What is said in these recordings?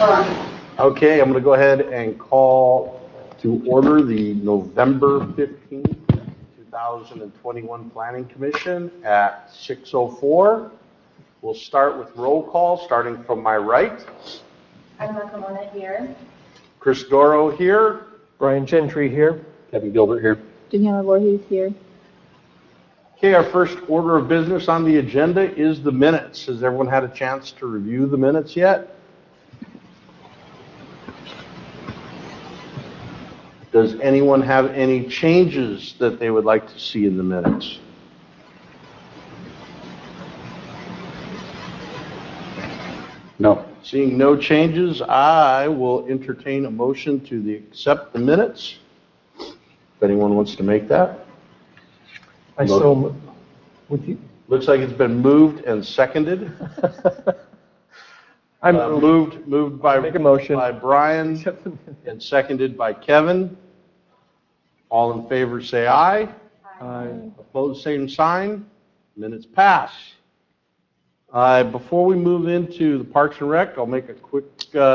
Okay, I'm going to go ahead and call to order the November 15th, 2021 Planning Commission at 6:04. We'll start with roll call, starting from my right. Emma Kimona here. Chris Doro here. Brian Gentry here. Kevin Gilbert here. Daniela Voorhees here. Okay, our first order of business on the agenda is the minutes. Has everyone had a chance to review the minutes yet? Does anyone have any changes that they would like to see in the minutes? No. Seeing no changes, I will entertain a motion to accept the minutes. If anyone wants to make that. I so would you? Looks like it's been moved and seconded. I'm moved by make a motion by Brian and seconded by Kevin. All in favor say aye. Aye. Opposed, same sign. Minutes pass. Before we move into the Parks and Rec, I'll make a quick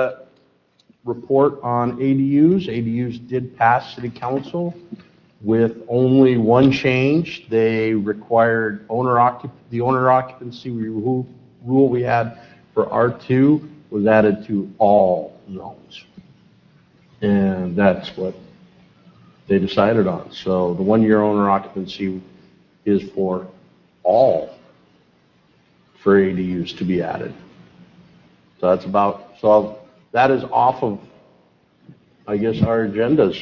report on ADUs. ADUs did pass City Council with only one change. They required the owner occupancy rule we had for R2 was added to all zones. And that's what they decided on. So the 1-year owner occupancy is for all for ADUs to be added. So that is off of, I guess, our agendas.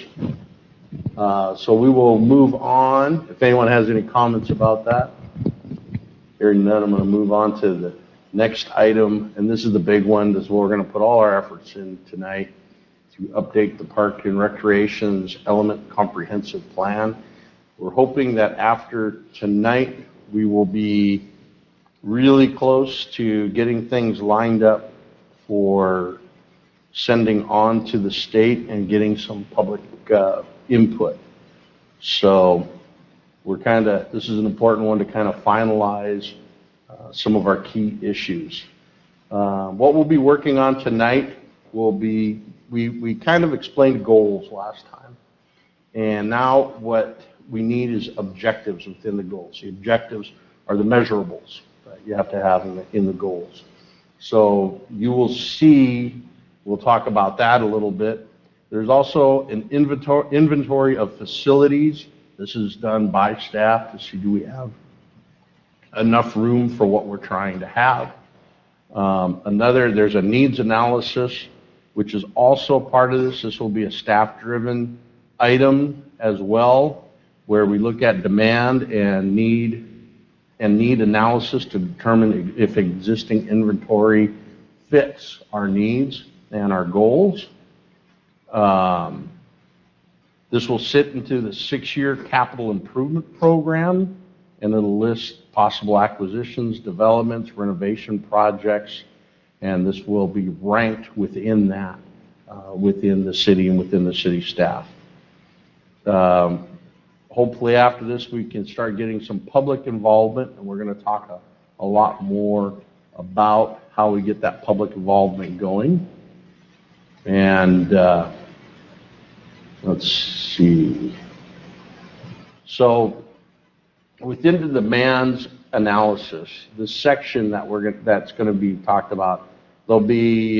So we will move on. If anyone has any comments about that, hearing none, I'm going to move on to the next item, and this is the big one. This is where we're going to put all our efforts in tonight to update the Park and Recreation's Element Comprehensive Plan. We're hoping that after tonight, we will be really close to getting things lined up for sending on to the state and getting some public input. So this is an important one to kind of finalize some of our key issues. What we'll be working on tonight will be, we kind of explained goals last time. And now what we need is objectives within the goals. The objectives are the measurables that you have to have in the goals. So you will see, we'll talk about that a little bit. There's also an inventory of facilities. This is done by staff to see, do we have enough room for what we're trying to have? There's a needs analysis, which is also part of this. This will be a staff-driven item as well, where we look at demand and need analysis to determine if existing inventory fits our needs and our goals. This will sit into the 6-year capital improvement program, and it'll list possible acquisitions, developments, renovation projects, and this will be ranked within that, within the city and within the city staff. Hopefully after this we can start getting some public involvement, and we're going to talk a lot more about how we get that public involvement going. And let's see. So within the demands analysis, the section that's going to be talked about, there'll be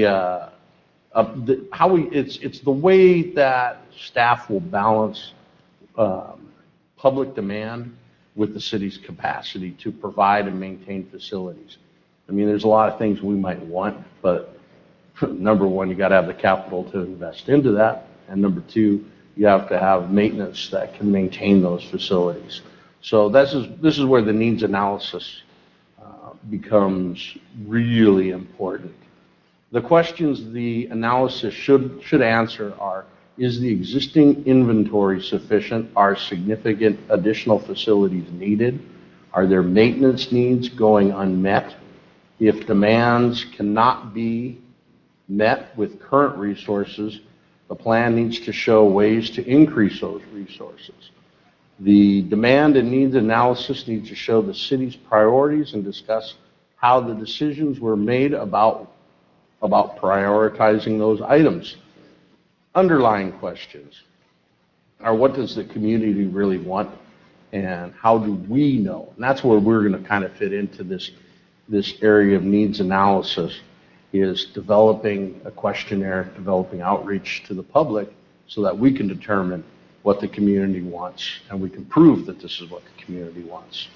it's the way that staff will balance public demand with the city's capacity to provide and maintain facilities. I mean, there's a lot of things we might want, but number one, you got to have the capital to invest into that, and number two, you have to have maintenance that can maintain those facilities. So this is where the needs analysis becomes really important. The questions the analysis should answer are: is the existing inventory sufficient? Are significant additional facilities needed? Are there maintenance needs going unmet? If demands cannot be met with current resources, the plan needs to show ways to increase those resources. The demand and needs analysis needs to show the city's priorities and discuss how the decisions were made about about prioritizing those items. Underlying questions are, what does the community really want, and how do we know? And that's where we're going to kind of fit into this area of needs analysis, is developing a questionnaire, developing outreach to the public so that we can determine what the community wants, and we can prove that this is what the community wants.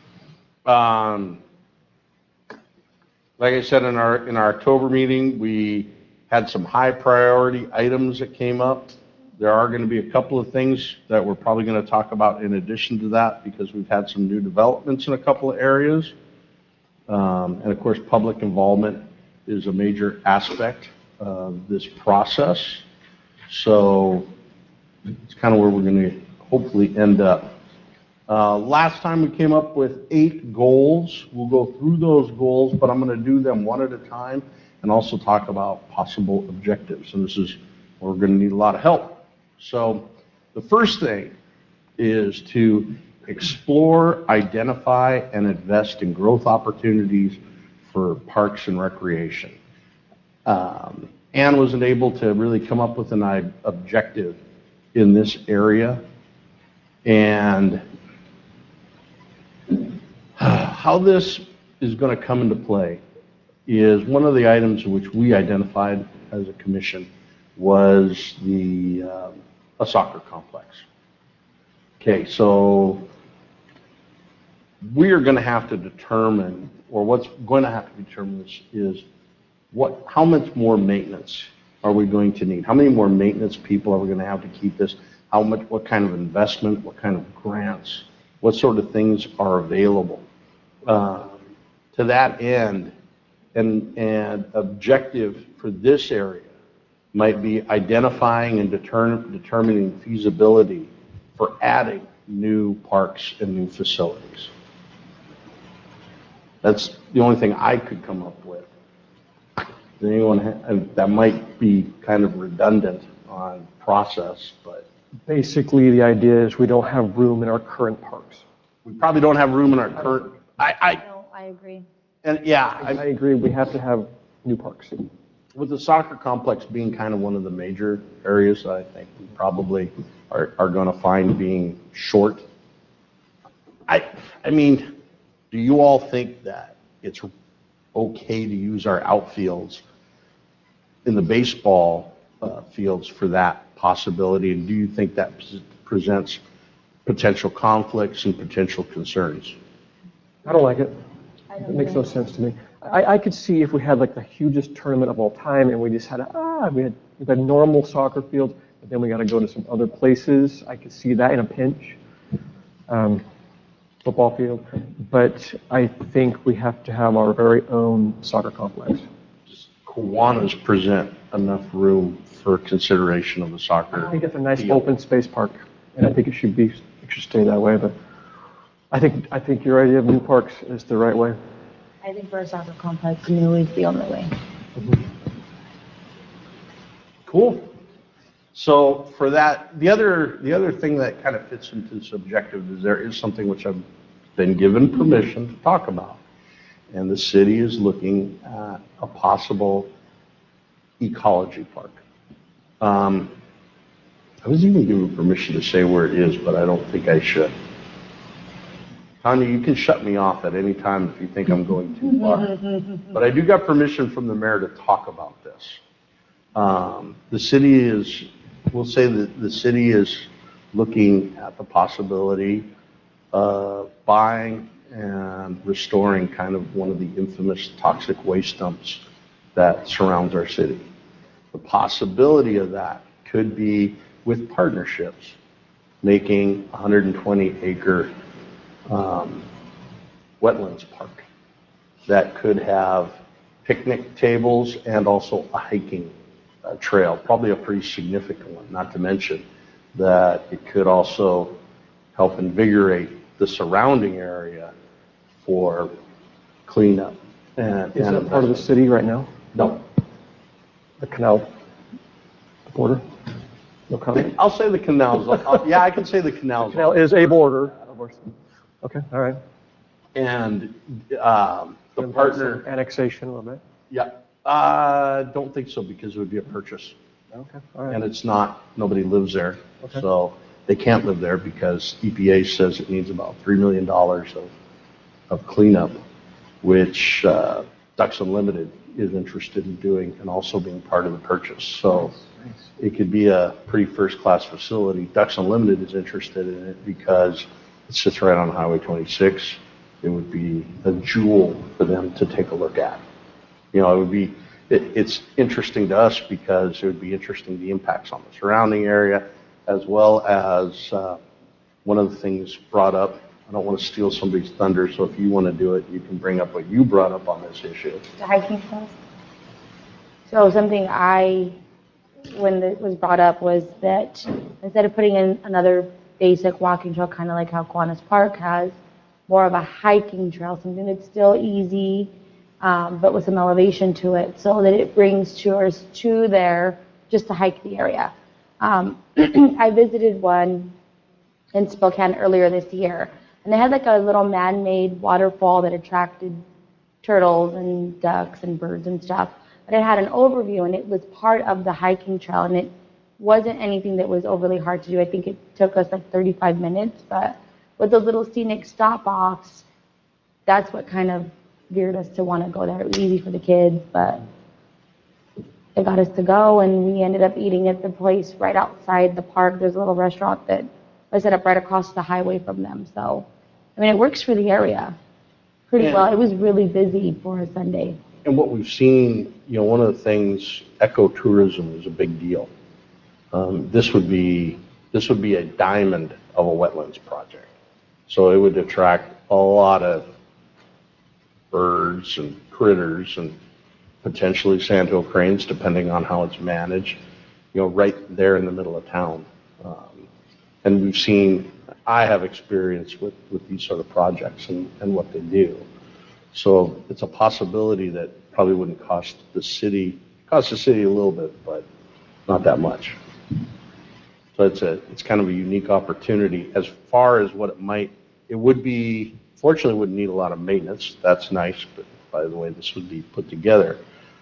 Like I said, in our October meeting, we had some high priority items that came up. There are going to be a couple of things that we're probably going to talk about in addition to that, because we've had some new developments in a couple of areas. And of course, public involvement is a major aspect of this process. So it's kind of where we're going to hopefully end up. Last time we came up with 8 goals. We'll go through those goals, but I'm going to do them one at a time and also talk about possible objectives. And this is where we're going to need a lot of help. So the first thing is to explore, identify, and invest in growth opportunities for parks and recreation. Ann wasn't able to really come up with an objective in this area. And how this is going to come into play is one of the items which we identified as a commission was a soccer complex. Okay, so we are going to have to determine, or what's going to have to be determined is how much more maintenance are we going to need? How many more maintenance people are we going to have to keep this? What kind of investment, what kind of grants, what sort of things are available? To that end, and objective for this area might be identifying and determining feasibility for adding new parks and new facilities. That's the only thing I could come up with. That might be kind of redundant on process, but Basically, the idea is we don't have room in our current parks. we probably don't have room in our current, No, I agree. and yeah, I agree, we have to have new parks. with the soccer complex being kind of one of the major areas that I think we probably are going to find being short. I mean, do you all think that it's okay to use our outfields in the baseball fields for that possibility? And do you think that presents potential conflicts and potential concerns? I don't like it. I don't It makes no think- sense to me. I could see if we had like the hugest tournament of all time and we just had we had normal soccer fields, but then we got to go to some other places. I could see that in a pinch. Football field, but I think we have to have our very own soccer complex. Kiwanis present enough room for consideration of the soccer. I think it's a nice field. open space park, and I think it should stay that way. But I think your idea of new parks is the right way. I think for a soccer complex, new is the only way. Cool. So for that, the other thing that kind of fits into this objective is there is something which I've been given permission to talk about. And the city is looking at a possible ecology park. I was even given permission to say where it is, but I don't think I should. Tanya, you can shut me off at any time if you think I'm going too far. But I do got permission from the mayor to talk about this. The city is, we'll say that the city is looking at the possibility of buying and restoring kind of one of the infamous toxic waste dumps that surrounds our city. The possibility of that could be with partnerships, making a 120-acre wetlands park that could have picnic tables and also a hiking trail, probably a pretty significant one, not to mention that it could also help invigorate the surrounding area for cleanup. And Is that part of the city right now? No. The canal, the border? No comment? I'll say the canals. Yeah, I can say the canals. Canal is a border. Of course. Okay, all right. And the partner, Annexation a little bit. yeah, Don't think so because it would be a purchase. Okay, all right. And it's not, nobody lives there. Okay. So they can't live there because EPA says it needs about $3 million of cleanup, which Ducks Unlimited is interested in doing and also being part of the purchase. So Nice. it could be a pretty first-class facility. Ducks Unlimited is interested in it because it sits right on Highway 26. It would be a jewel for them to take a look at. You know, it would be, it's interesting to us because it would be interesting the impacts on the surrounding area, as well as one of the things brought up. I don't want to steal somebody's thunder, so if you want to do it, you can bring up what you brought up on this issue. The hiking trails. So something when it was brought up was that instead of putting in another basic walking trail, kind of like how Kiwanis Park has, more of a hiking trail, something that's still easy, but with some elevation to it, so that it brings tourists to there just to hike the area. I visited one in Spokane earlier this year, and they had like a little man-made waterfall that attracted turtles and ducks and birds and stuff. But it had an overview, and it was part of the hiking trail, and it wasn't anything that was overly hard to do. I think it took us like 35 minutes, but with those little scenic stop-offs, that's what kind of veered us to want to go there. It was easy for the kids, but it got us to go, and we ended up eating at the place right outside the park. There's a little restaurant that was set up right across the highway from them. So, I mean, it works for the area pretty Yeah. well. It was really busy for a Sunday. And what we've seen, you know, one of the things, ecotourism is a big deal. This would be a diamond of a wetlands project. So it would attract a lot of birds and critters and potentially sandhill cranes, depending on how it's managed, you know, right there in the middle of town. And we've seen, I have experience with these sort of projects and what they do. So it's a possibility that probably wouldn't cost the city a little bit, but not that much. So it's kind of a unique opportunity as far as what it would be, fortunately, wouldn't need a lot of maintenance. That's nice, but by the way, this would be put together.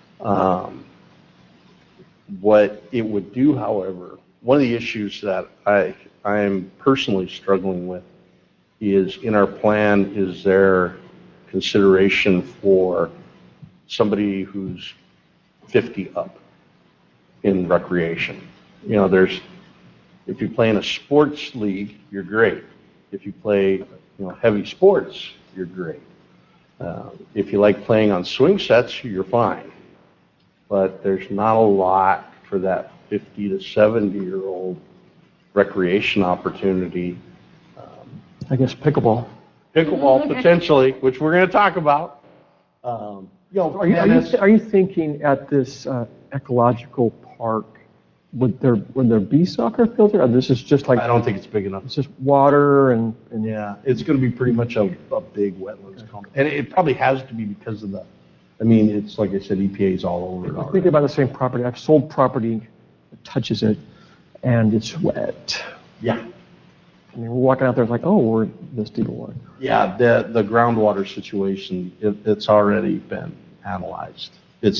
What it would do, however, one of the issues that I am personally struggling with is in our plan, is there consideration for somebody who's 50 up in recreation? You know, if you play in a sports league, you're great. If you play, you know, heavy sports, you're great. If you like playing on swing sets, you're fine. But there's not a lot for that 50 to 70-year-old recreation opportunity. I guess pickleball. Pickleball potentially, which we're going to talk about. You know, Are you thinking at this ecological park, would there be soccer fields, or this is just like, I don't think it's big enough. it's just water and Yeah, it's going to be pretty much a big wetlands complex. And it probably has to be because of I mean, it's like I said, EPA's all over it I'm already. thinking about the same property. I've sold property that touches it, and it's wet. Yeah, I mean, we're walking out there, it's like, oh, we're this deep of water. yeah, the groundwater situation, it's already been analyzed.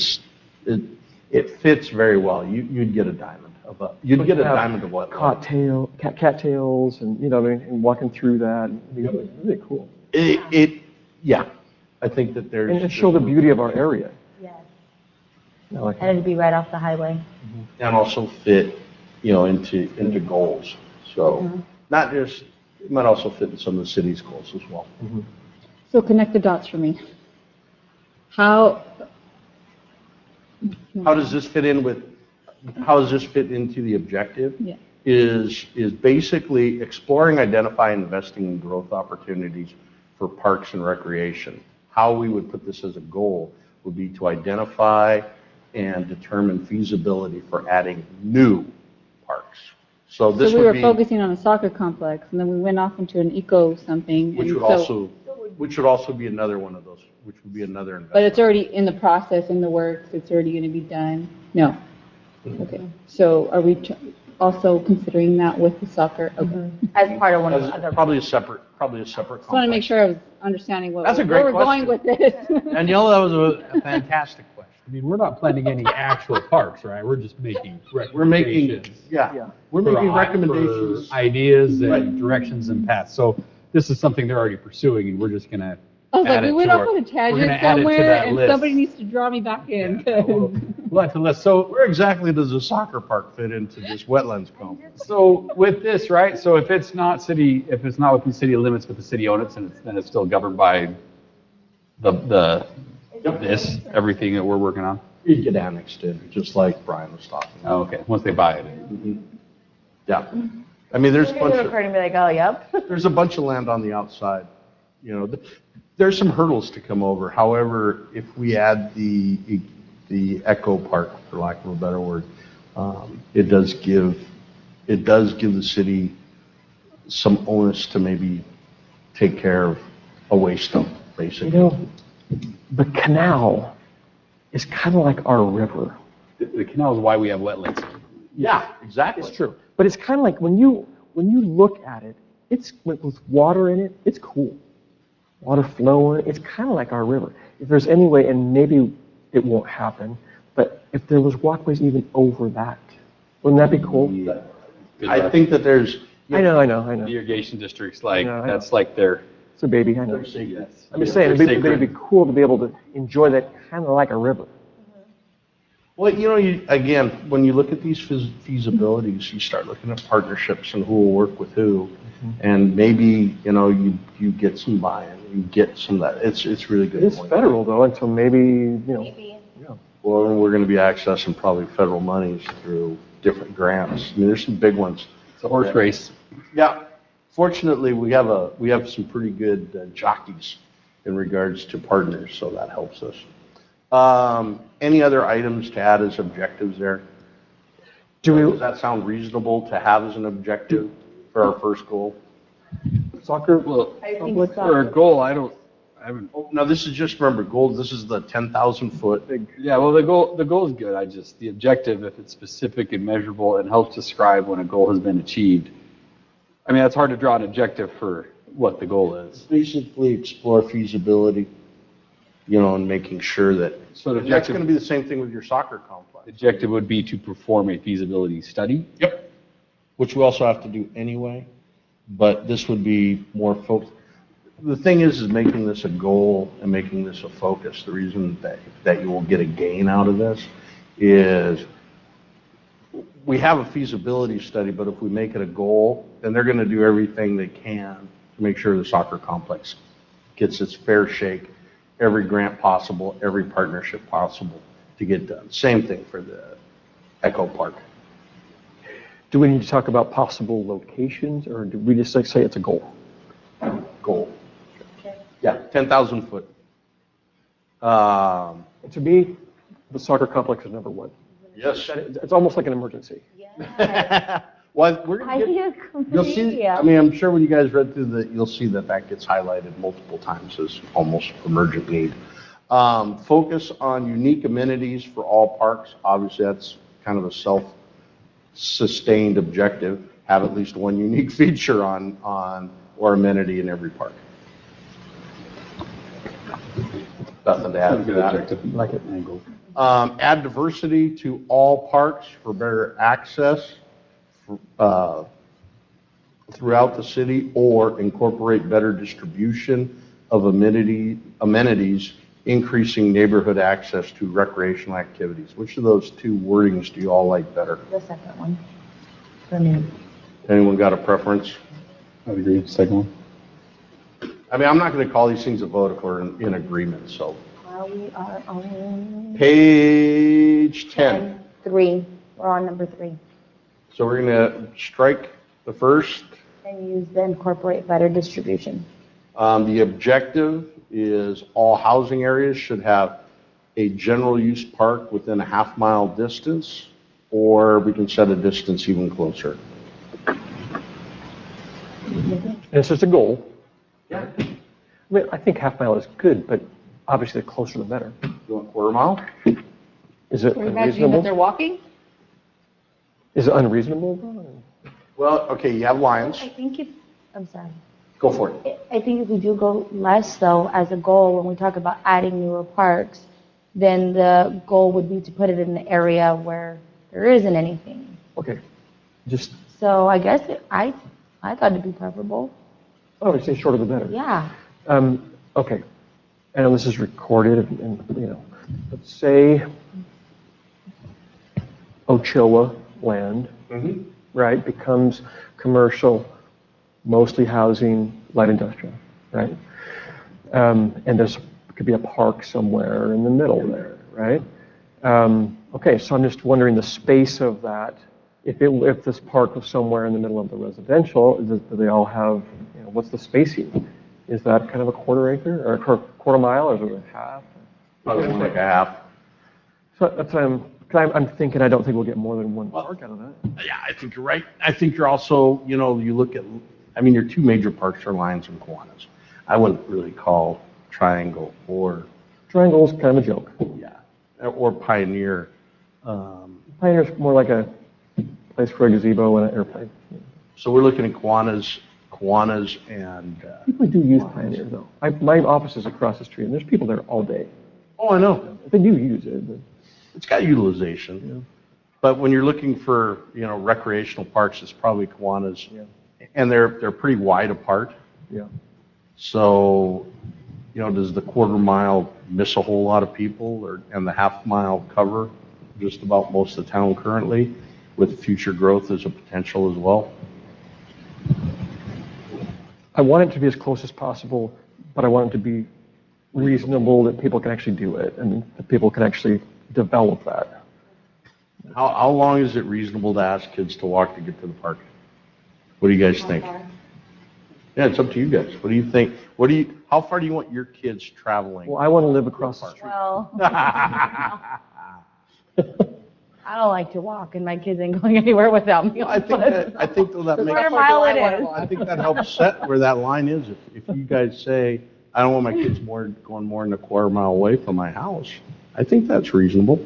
It fits very well. You'd get a diamond of wetland. Cattails, and, you know, I mean, and walking through that, it'd be really cool. Yeah, I think that there's. And to show the beauty of our area. Yes. I like And it'd be right off the highway. And also fit, you know, into goals. So not just, it might also fit in some of the city's goals as well. So connect the dots for me. How How does this fit into the objective? Yeah. Is basically exploring, identifying, investing in growth opportunities for parks and recreation. How we would put this as a goal would be to identify and determine feasibility for adding new parks. So this So we would were be, focusing on a soccer complex, and then we went off into an eco something. which and would also be another one of those, which would be another investment. But it's already in the process, in the works, it's already going to be done? No? Okay, so are we also considering that with the soccer? Okay. As part of one of the As other. probably a separate Just want to make complex. sure I was understanding That's a great where we're going with this. Daniela, that was a fantastic question. I mean, we're not planning any actual parks, right? We're just making We're making, recommendations. yeah, we're for making for recommendations. Ideas Right. and directions and paths. So this is something they're already pursuing, and we're just gonna I was like, add we it went to off our- on a we're gonna tangent add it to somewhere, that and list. somebody needs to draw me back in. Yeah, we'll have to list. So Where exactly does a soccer park fit into this wetlands complex? So with this, right, so if it's not within city limits, but the city owns it, then it's still governed by everything that we're working on? You get annexed in, just like Brian was talking about. Oh, okay, once they buy it. Yeah. I mean, there's a They're bunch gonna of, occur and be like, oh, yep. there's a bunch of land on the outside. You know, there's some hurdles to come over. However, if we add the Echo Park, for lack of a better word, it does give the city some onus to maybe take care of a waste dump, basically. You know, the canal is kind of like our river. The canal is why we have wetlands. Yeah, exactly. It's true. But it's kind of like when you look at it, it's with water in it, it's cool. Water flowing, it's kind of like our river. If there's any way, and maybe it won't happen, but if there was walkways even over that, wouldn't that be cool? I think that there's. I know. The irrigation districts, like, Yeah, I know. that's like their, It's a baby, I know. They're sacred. I'm just saying, They're it'd be sacred. cool to be able to enjoy that kind of like a river. Well, you know, again, when you look at these feasibilities, you start looking at partnerships and who will work with who. And maybe, you know, you get some buy-in, you get some of that. It's really good. It's point. federal though, and so maybe, you know, Maybe. Well, we're going to be accessing probably federal monies through different grants. I mean, there's some big ones. it's a horse race. Yeah. Fortunately, we have some pretty good jockeys in regards to partners, so that helps us. Any other items to add as objectives there? Does that sound reasonable to have as an objective for our first goal? soccer, Well, I think Public for a so. goal, I haven't, Oh, no, this is just, remember, gold, this is the 10,000 foot. yeah, well, the goal is good. The objective, if it's specific and measurable and helps describe when a goal has been achieved. I mean, it's hard to draw an objective for what the goal is. Basically explore feasibility, you know, and making sure that, So the and that's objective, going to be the same thing with your soccer complex. the objective would be to perform a feasibility study. Yep. Which we also have to do anyway, but this would be more focused. The thing is making this a goal and making this a focus. The reason that you will get a gain out of this is we have a feasibility study, but if we make it a goal, then they're going to do everything they can to make sure the soccer complex gets its fair shake, every grant possible, every partnership possible to get done. Same thing for the Echo Park. do we need to talk about possible locations, or do we just like say it's a goal? Goal. Yeah, 10,000 foot. To me, the soccer complex is number one. Yes. It's almost like an emergency. Yeah. Well, we're I gonna get, agree. you'll see, I mean, I'm sure when you guys read through you'll see that gets highlighted multiple times as almost emergent need. Focus on unique amenities for all parks. Obviously, that's kind of a self-sustained objective. Have at least one unique feature on or amenity in every park. Nothing to add to that. Objective. Like it. And goal. Add diversity to all parks for better access throughout the city, or incorporate better distribution of amenities, increasing neighborhood access to recreational activities. Which of those two wordings do you all like better? The second one. For me. Anyone got a preference? I would agree. Second one. I mean, I'm not going to call these things a vote if we're in agreement, so. We are on Page 10. 3. We're on number 3. So we're going to strike the first. And use the incorporate better distribution. The objective is all housing areas should have a general use park within a half-mile distance, or we can set a distance even closer. And it's just a goal. Yeah. I mean, I think half mile is good, but obviously the closer the better. You want quarter mile? Is it We're imagining that they're unreasonable? walking? Is it unreasonable? Well, okay, you have lines. I think I'm sorry. Go for it. I think if we do go less though, as a goal, when we talk about adding newer parks, then the goal would be to put it in an area where there isn't anything. Okay, just, So I guess I thought it'd be preferable. oh, you say shorter the better. Yeah. Okay, I know this is recorded and, you know, let's say Ochoa land, right, becomes commercial, mostly housing, light industrial, right? And there's, could be a park somewhere in the middle there, right? Okay, so I'm just wondering the space of that. If this park was somewhere in the middle of the residential, do they all have, you know, what's the spacing? Is that kind of a quarter acre or a quarter mile or is it a half? Probably more like a half. So that's what I'm thinking, I don't think we'll get more than one park out of that. Yeah, I think you're right. I think you're also, you know, you look at, I mean, your two major parks are Lions and Kiwanis. I wouldn't really call Triangle or, Triangle's kind of a joke. yeah, or Pioneer. Pioneer's more like a place for a gazebo and an airplane. So we're looking at Kiwanis and, People do use Pioneer though. My office is across the street and there's people there all day. oh, I know, They do use it, but. it's got utilization. But when you're looking for, you know, recreational parks, it's probably Kiwanis. Yeah. And they're pretty wide apart. Yeah. So, you know, does the quarter mile miss a whole lot of people and the half mile cover just about most of the town currently with future growth as a potential as well? I want it to be as close as possible, but I want it to be reasonable that people can actually do it and that people can actually develop that. How long is it reasonable to ask kids to walk to get to the park? What do you guys think? Yeah, it's up to you guys. What do you think? How far do you want your kids traveling? Well, I want to live across the street. Well, I don't like to walk, and my kids ain't going anywhere without me. I think though that makes. Quarter mile it is. I think that helps set where that line is. If you guys say, I don't want my kids going more than a quarter mile away from my house, I think that's reasonable.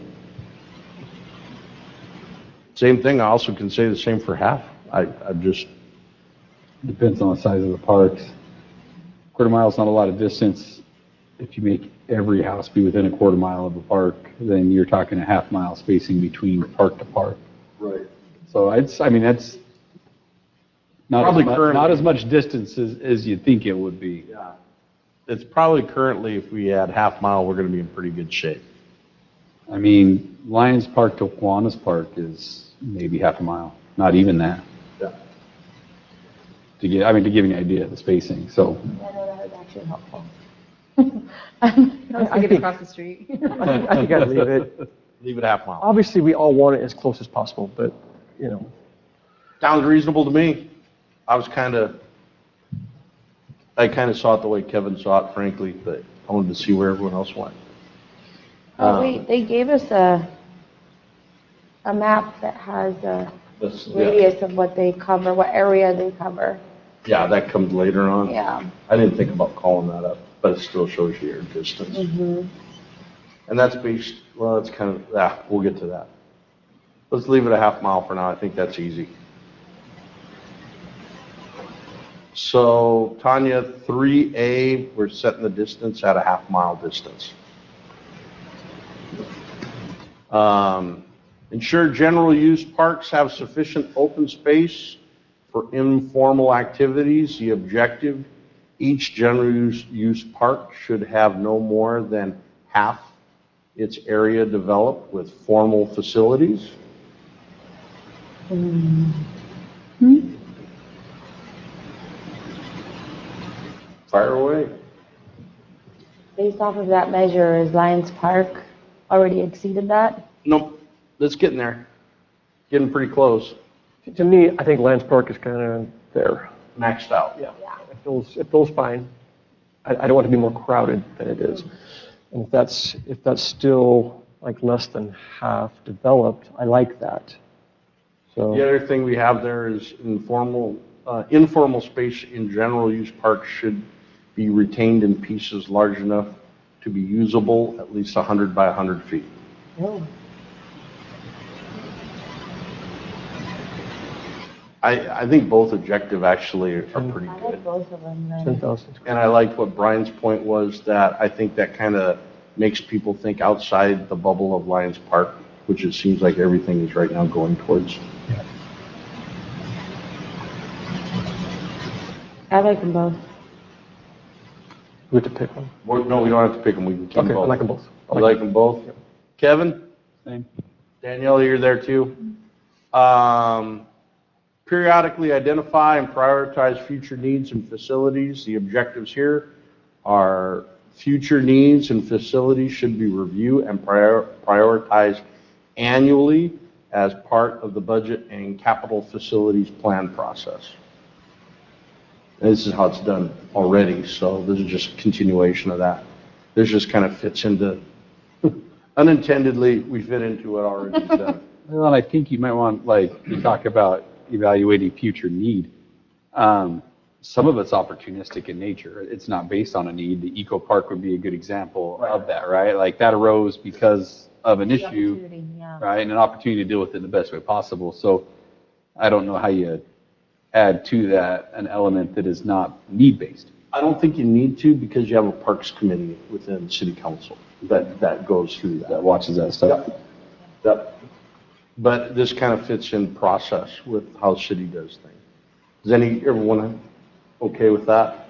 Same thing, I also can say the same for half. I just, Depends on the size of the parks. Quarter mile's not a lot of distance. If you make every house be within a quarter mile of a park, then you're talking a half mile spacing between park to park. right. So I mean, that's not Probably as much, currently- not as much distance as you'd think it would be. Yeah. It's probably currently, if we add half mile, we're gonna be in pretty good shape. I mean, Lions Park to Kiwanis Park is maybe half a mile, not even that. Yeah. To give you an idea of the spacing, so. Yeah, no, that was actually helpful. I think, across the street. I think I'd leave it. Leave it half mile. Obviously, we all want it as close as possible, but, you know, Sounds reasonable to me. I kind of saw it the way Kevin saw it, frankly, but I wanted to see where everyone else went. Oh, wait, they gave us a map that has a radius of what they cover, what area they cover. Yeah, that comes later on. Yeah. I didn't think about calling that up, but it still shows you your distance. Mhm. And that's based, well, it's kind of, we'll get to that. Let's leave it a half mile for now. I think that's easy. So Tanya, 3A, we're setting the distance at a half mile distance. Ensure general use parks have sufficient open space for informal activities. The objective, each general use park should have no more than half its area developed with formal facilities. Fire away. Based off of that measure, is Lions Park already exceeded that? Nope, that's getting there. Getting pretty close. to me, I think Lance Park is kind of there. Maxed out. Yeah. It feels fine. I don't want it to be more crowded than it is. And if that's still like less than half developed, I like that. So. The other thing we have there is informal space in general use parks should be retained in pieces large enough to be usable, at least 100 by 100 feet. Oh. I think both objective actually are pretty I good. like both of them then. 10,000. And I liked what Brian's point was, that I think that kind of makes people think outside the bubble of Lions Park, which it seems like everything is right now going towards. I like them both. We have to pick one. No, we don't have to pick them, we can keep them Okay, I both. like them both. You like them both? Kevin? Same. Danielle, you're there too? Periodically identify and prioritize future needs and facilities. The objectives here are future needs and facilities should be reviewed and prioritized annually as part of the budget and capital facilities plan process. And this is how it's done already, so this is just a continuation of that. This just kind of fits into, unintendedly, we fit into what already is done. Well, and I think you might want, like, you talk about evaluating future need. Some of it's opportunistic in nature. It's not based on a need. The eco park would be a good example of that, right? Like that arose because of an issue, Opportunity, yeah. right? And an opportunity to deal with it in the best way possible. So I don't know how you add to that an element that is not need-based. I don't think you need to because you have a parks committee within city council that goes through That that. watches that stuff. Yep. But this kind of fits in process with how city does things. Does everyone okay with that?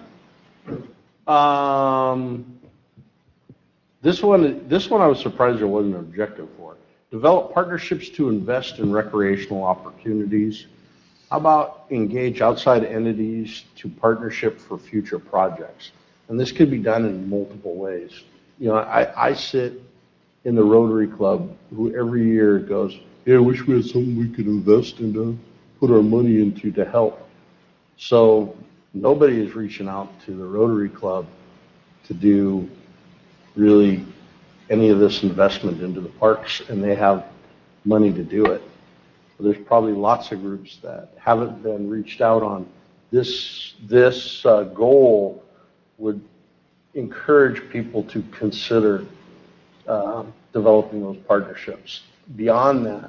This one I was surprised there wasn't an objective for. Develop partnerships to invest in recreational opportunities. How about engage outside entities to partnership for future projects? And this could be done in multiple ways. You know, I sit in the Rotary Club, who every year goes, yeah, I wish we had something we could invest in, put our money into to help. So nobody is reaching out to the Rotary Club to do really any of this investment into the parks, and they have money to do it. There's probably lots of groups that haven't been reached out on. This goal would encourage people to consider developing those partnerships. Beyond that,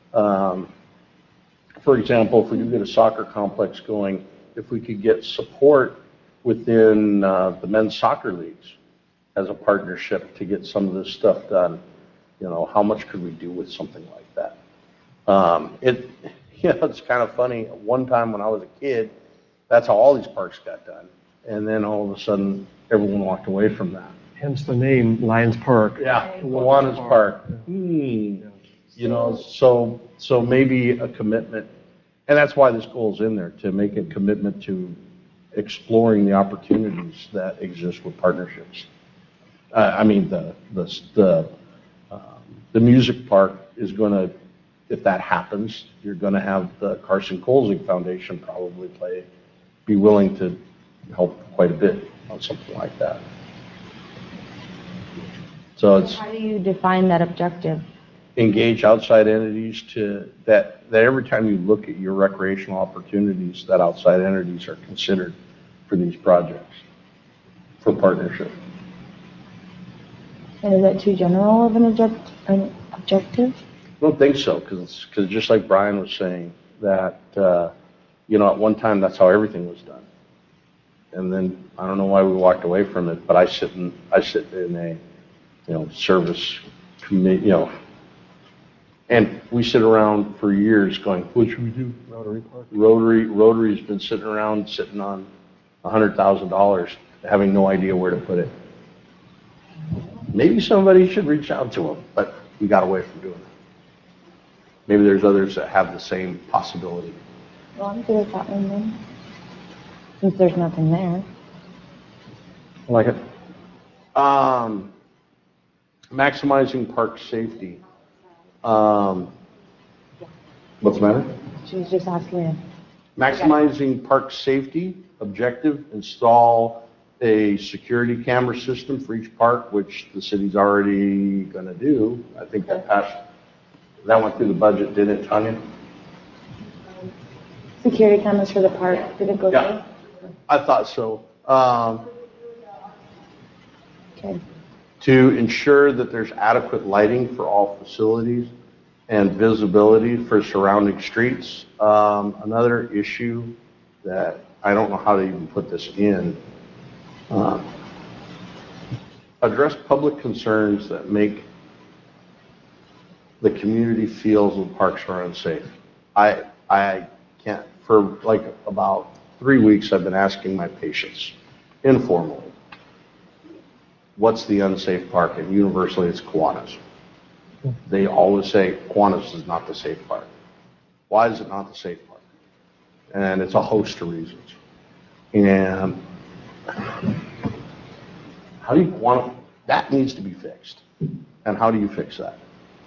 for example, if we do get a soccer complex going, if we could get support within the men's soccer leagues as a partnership to get some of this stuff done, you know, how much could we do with something like that? It's kind of funny. One time when I was a kid, that's how all these parks got done. And then all of a sudden, everyone walked away from that. Hence the name Lions Park. Yeah, Kiwanis Park. You know, so maybe a commitment, and that's why this goal's in there, to make a commitment to exploring the opportunities that exist with partnerships. I mean, the music park is going to, if that happens, you're going to have the Carson Colzig Foundation probably be willing to help quite a bit on something like that. So it's How do you define that objective? engage outside entities that every time you look at your recreational opportunities, that outside entities are considered for these projects, for partnership. And is that too general of an objective? I don't think so, because just like Brian was saying, that, you know, at one time, that's how everything was done. And then, I don't know why we walked away from it, but I sit in a, you know, service committee, you know, and we sit around for years going, what should we do? Rotary Park. Rotary's been sitting around, sitting on $100,000, having no idea where to put it. Maybe somebody should reach out to them, but we got away from doing that. Maybe there's others that have the same possibility. Well, I'm good at that one then, since there's nothing there. I like it. Maximizing park safety. What's the matter? She was just asking me. Maximizing park safety, objective, install a security camera system for each park, which the city's already gonna do. I think that went through the budget, didn't it, Tanya? Security cameras for the park, did it go Yeah. through? I thought so. Okay. To ensure that there's adequate lighting for all facilities and visibility for surrounding streets. Another issue that I don't know how to even put this in. address public concerns that make the community feels the parks are unsafe. I can't, for like about 3 weeks, I've been asking my patients informally, what's the unsafe park? And universally, it's Kiwanis. They always say Kiwanis is not the safe park. Why is it not the safe park? And it's a host of reasons. And how do you want that needs to be fixed. And how do you fix that?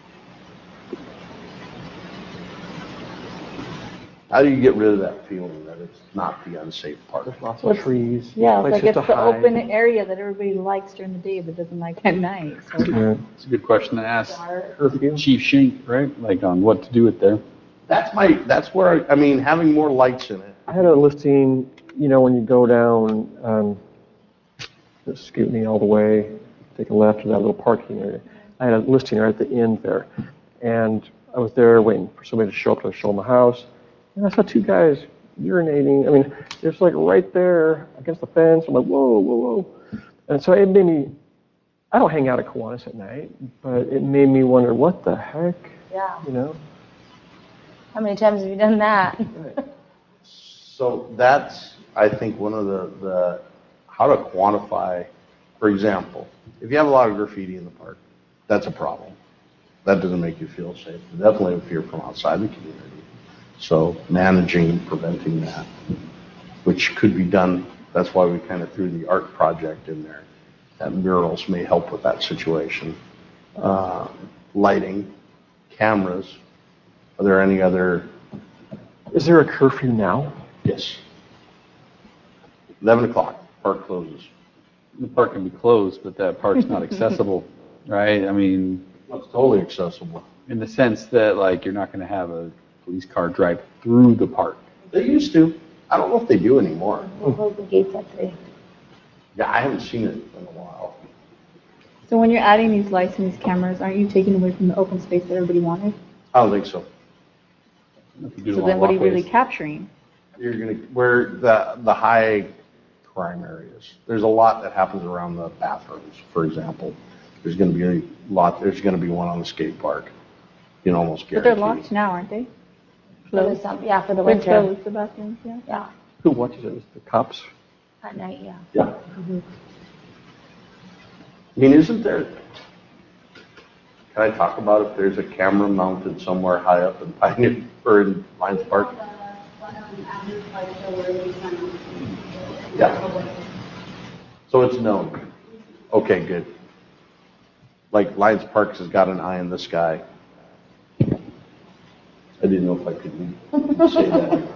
How do you get rid of that feeling that it's not the unsafe part? There's lots of trees. Yeah, it's like places it's to the hide. open area that everybody likes during the day but doesn't like at night, so. Yeah. It's a good question to ask Curfew. Chief Shink, right? Like on what to do it there. That's where, I mean, having more lights in it. I had a listing, when you go down, the Scootney all the way, take a left to that little parking area. I had a listing right at the end there. And I was there waiting for somebody to show up to show my house. And I saw two guys urinating. I mean, it's like right there against the fence. I'm like, whoa, whoa, whoa. And so it made me, I don't hang out at Kiwanis at night, but it made me wonder, what the heck, Yeah. How many times have you done that? So that's, I think, one of the how to quantify, for example, if you have a lot of graffiti in the park, that's a problem. That doesn't make you feel safe. Definitely if you're from outside the community. So managing, preventing that, which could be done, that's why we kind of threw the art project in there. That murals may help with that situation. Lighting, cameras. Are there any other? Is there a curfew now? Yes. 11 o'clock, park closes. The park can be closed, but that park's not accessible, right? I mean, It's totally accessible. in the sense that like you're not going to have a police car drive through the park. They used to. I don't know if they do anymore. We'll close the gates at 3. Yeah, I haven't seen it in a while. So when you're adding these lights and these cameras, aren't you taking away from the open space that everybody wanted? I don't think so. If you do So long then what are you really walkways. capturing? You're gonna, where the high crime areas, there's a lot that happens around the bathrooms, for example. There's gonna be a lot, there's gonna be one on the skate park. You can almost But guarantee. they're locked now, aren't they? For the sum- Yeah, for the They're winter. closed, the bathrooms, yeah. Yeah, Who watches it? Is it the cops? at night, yeah. Yeah. I mean, isn't there, can I talk about if there's a camera mounted somewhere high up in Pioneer, or in Lions Park? Yeah. So it's known. Okay, good. Like Lions Park has got an eye in the sky. I didn't know if I could say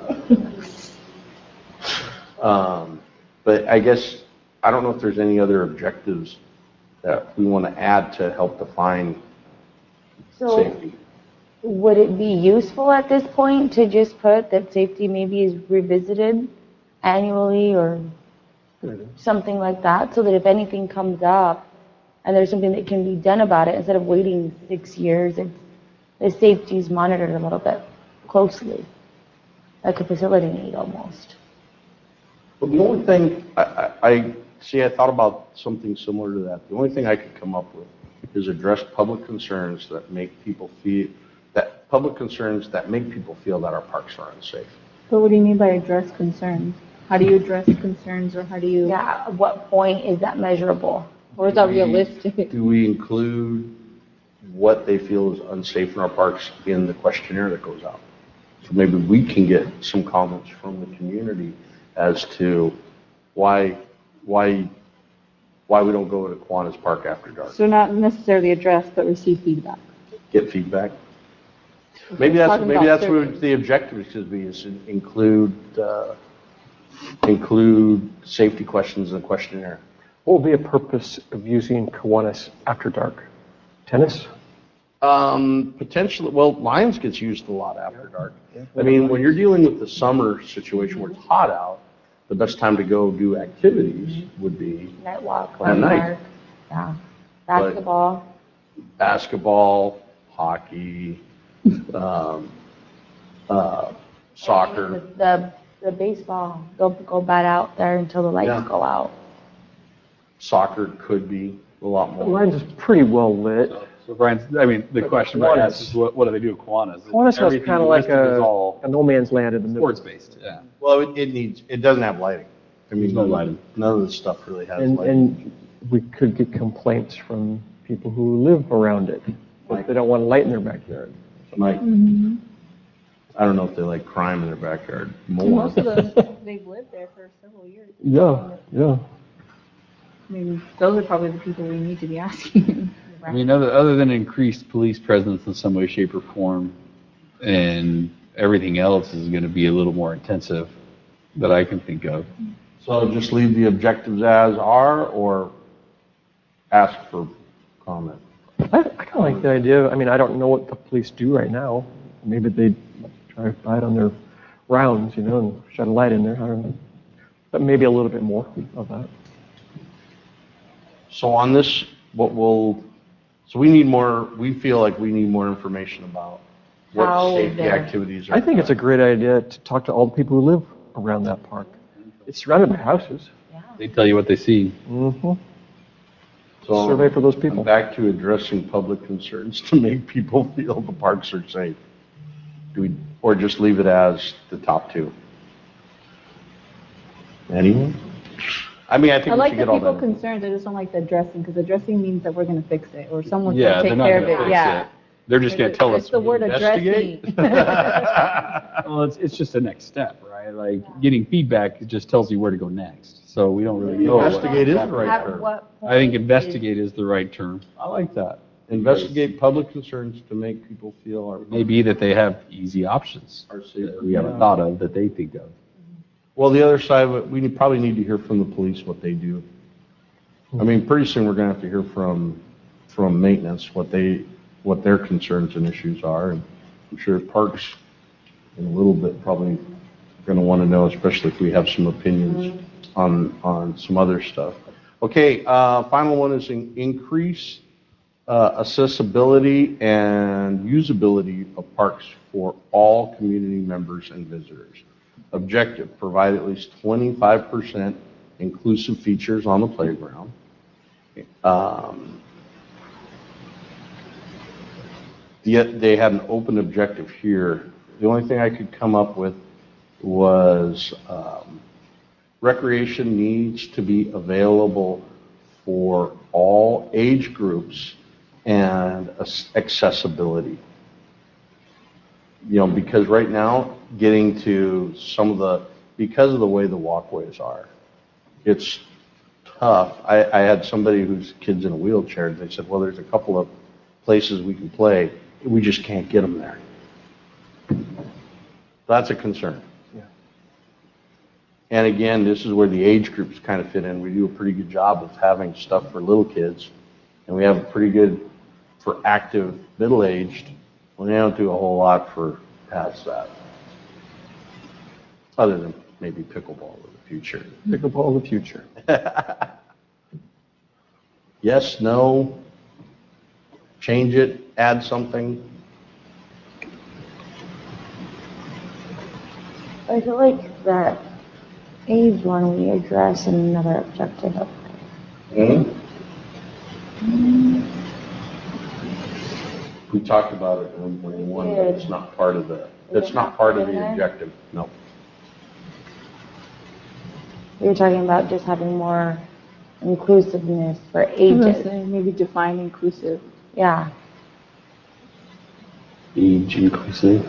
that. But I guess, I don't know if there's any other objectives that we want to add to help define So safety. would it be useful at this point to just put that safety maybe is revisited annually or something like that? So that if anything comes up and there's something that can be done about it, instead of waiting 6 years, the safety is monitored a little bit closely, like a facility need almost. But the only thing, I thought about something similar to that. The only thing I could come up with is address public concerns that make people feel, that our parks are unsafe. But what do you mean by address concerns? How do you address concerns, or how do you, Yeah, at what point is that measurable? or is that realistic? Do we include what they feel is unsafe in our parks in the questionnaire that goes out? So maybe we can get some comments from the community as to why we don't go to Kiwanis Park after dark. So not necessarily address, but receive feedback. Get feedback. Maybe Talking about that's what surveys. the objective should be, is include safety questions in the questionnaire. What would be a purpose of using Kiwanis after dark? Tennis? Potentially, well, Lions gets used a lot after dark. I mean, when you're dealing with the summer situation where it's hot out, the best time to go do activities would be Night walk, At Glen night. Park, yeah. Basketball, basketball, hockey, soccer. the baseball, they'll go bat out there until the Yeah. lights go out. Soccer could be, a lot The more. lines is pretty well lit. So Brian, I mean, the question Brian asked is what do they do at Kiwanis? Kiwanis has Everything kind of like listed is a all no man's land in the middle. sports-based, yeah. Well, it doesn't have lighting. I mean, There's no lighting. None of the stuff really has And, lighting. and we could get complaints from people who live around it, but they don't want light in their backyard. Like, Mm-hmm. I don't know if they like crime in their backyard more. Most of them, they've lived there for several years. Yeah, yeah. I mean, those are probably the people we need to be asking. I mean, other than increased police presence in some way, shape, or form, and everything else is gonna be a little more intensive that I can think of. So just leave the objectives as are, or ask for comment? I kind of like the idea, I mean, I don't know what the police do right now. Maybe they drive by it on their rounds, and shine a light in there, I don't know. But maybe a little bit more of that. So on this, so we feel like we need more information about what How safety they're- activities are. I think it's a great idea to talk to all the people who live around that park. It's surrounded by houses. They tell you what they see. Mm-hmm. So Survey for those I'm people. back to addressing public concerns to make people feel the parks are safe. Or just leave it as the top two? Anyone? I mean, I think I we like should the get all people that. concerned, I just don't like the addressing, because addressing means that we're gonna fix it, or someone's Yeah, gonna they're take not care of gonna it, fix yeah. it. They're just gonna tell us. It's the word Investigate? addressing. Well, it's just the next step, right? Like, getting feedback, it just tells you where to go next. So we don't really know. what- Investigate is the right At term. what I think point investigate is the right term. I like that. Investigate public concerns to make people feel our. Maybe that they have easy options Are safer. that we haven't thought of that they think of. Well, the other side of it, probably need to hear from the police what they do. I mean, pretty soon we're gonna have to hear from maintenance, what their concerns and issues are. And I'm sure parks in a little bit probably gonna wanna know, especially if we have some opinions on some other stuff. Okay, final one is increase accessibility and usability of parks for all community members and visitors. Objective, provide at least 25% inclusive features on the playground. Yet they had an open objective here. The only thing I could come up with was recreation needs to be available for all age groups and accessibility. Because right now, getting to because of the way the walkways are, it's tough. I had somebody whose kid's in a wheelchair, and they said, well, there's a couple of places we can play, we just can't get them there. That's a concern. Yeah. And again, this is where the age groups kind of fit in. We do a pretty good job of having stuff for little kids, and we have a pretty good for active middle-aged. We don't do a whole lot for past that, other than maybe pickleball in the future. Pickleball of the future. Yes, no, change it, add something. I feel like that age one we address in another objective of We talked about it in 1.1, but it's not part of the objective, no. we were talking about just having more inclusiveness for I was gonna ages. say, maybe define inclusive. Yeah. Age inclusive.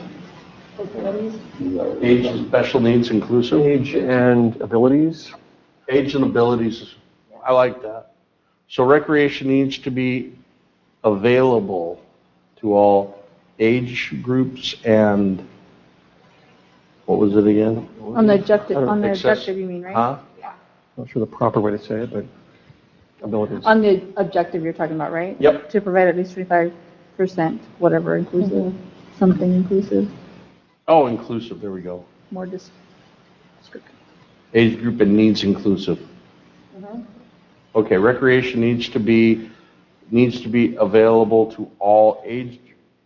Age and special needs inclusive? Age and abilities. Age and abilities, I like that. So recreation needs to be available to all age groups and, what was it again? On the objective, on the Access- objective, you mean, right? Huh? Not sure the proper way to say it, but abilities. On the objective you're talking about, right? Yep. To provide at least 25%, whatever inclusive, something inclusive, Oh, inclusive, there we go. more descriptive. Age group and needs inclusive. Okay, recreation needs to be available to all age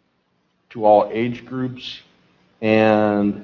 groups and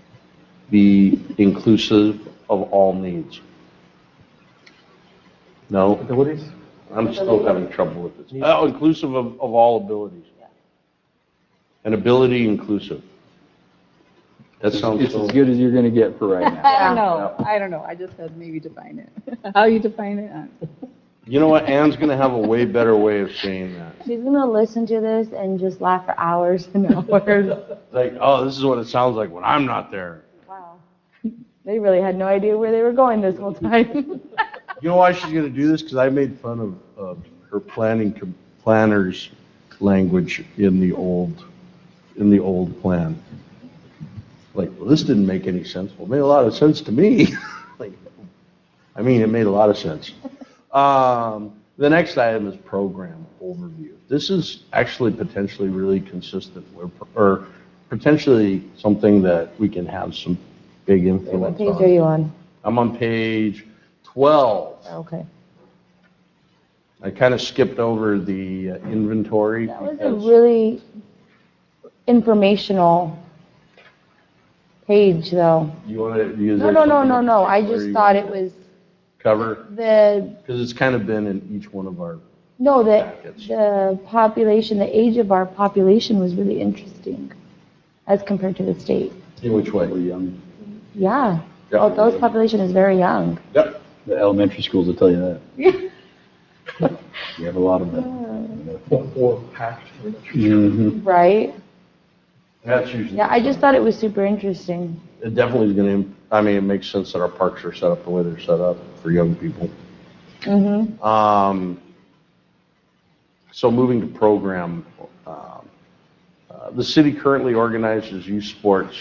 be inclusive of all needs. No, abilities? I'm still having trouble with this. Oh, inclusive of all abilities. An ability inclusive. That sounds It's so. as good as you're gonna get for right now. I don't know, I just said maybe define it. How you define it? You know what? Ann's gonna have a way better way of saying that. She's gonna listen to this and just laugh for hours and hours. Like, oh, this is what it sounds like when I'm not there. Wow. They really had no idea where they were going this whole time. You know why she's gonna do this? Because I made fun of her planner's language in the old plan. Like, well, this didn't make any sense. Well, it made a lot of sense to me. Like, I mean, it made a lot of sense. The next item is program overview. This is actually potentially really consistent, or potentially something that we can have some big What influence page are you on. on? I'm on page 12. Okay. I kind of skipped over the inventory. That was a because- really informational page, though. You want to use? No, I just thought it was Cover, the, because it's kind of been in each one of our, no, Packets. the population, the age of our population was really interesting as compared to the state. in which way? We're young. Yeah. Yep. Oh, those population is very young. Yep. The elementary schools will tell you that. You have a lot of them. Or packed. Mhm. Right? That's usually. Yeah, I just thought it was super interesting. It definitely is going to, I mean, it makes sense that our parks are set up the way they're set up for young people. Mm-hmm. So moving to program, the city currently organizes youth sports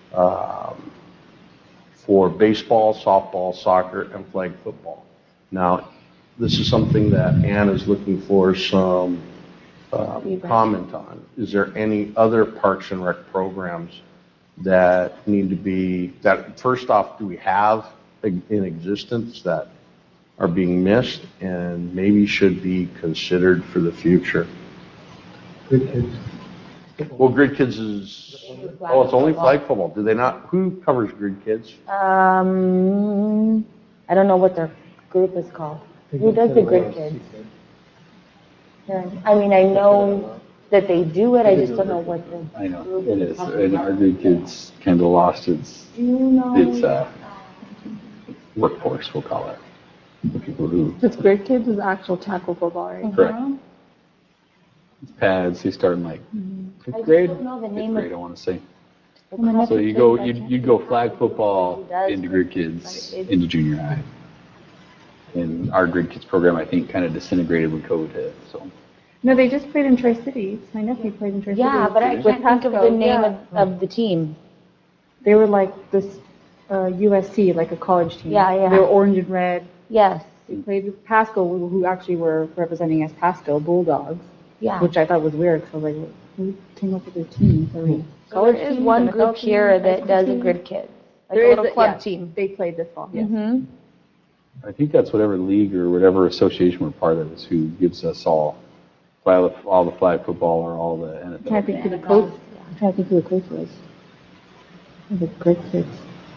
for baseball, softball, soccer, and flag football. Now, this is something that Ann is looking for some comment on. Is there any other Parks and Rec programs that need to be, that first off, do we have in existence that are being missed and maybe should be considered for the future? Good kids. Well, Grid Kids is, oh, it's only flag football. Do they not, who covers Grid Kids? I don't know what their group is called. Who does the Grid Kids? Yeah, I mean, I know that they do it, I just don't know what the. I know, group it is. called. And our good kids kind of lost its, Do you know? workforce, we'll call it. The people who, It's great kids is actual tackle football, right? correct. It's pads, they start in like I fifth just grade, don't know the fifth name grade, I of want to say. the company. So you go, you'd go flag football Who does into it? Grid Kids, Like, it- into junior high. And our Grid Kids program, I think, kind of disintegrated when COVID hit, so. No, they just played in Tri-Cities. My nephew played in Tri-Cities. Yeah, but I with can't think of the Pasco, name yeah. of the team. They were like this USC, like a college team. Yeah, yeah. They were orange and red. Yes, They played with Pasco, who actually were representing as Pasco Bulldogs, yeah. which I thought was weird because I was like, who came up with their teams? Are we So college there is teams, one NFL group teams, here high that school does a teams? Grid Kids, like There a is little club yeah, team. They played this fall, yes. Mm-hmm. I think that's whatever league or whatever association we're part of is who gives us all the flag football or all the I'm trying to NFL. think who the coach, I'm trying to think who the coach was. The great kids.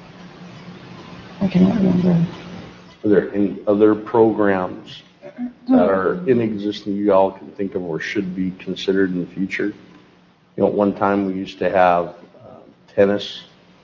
I cannot remember. Are there any other programs that are in existence you all can think of or should be considered in the future? You know, at one time we used to have tennis.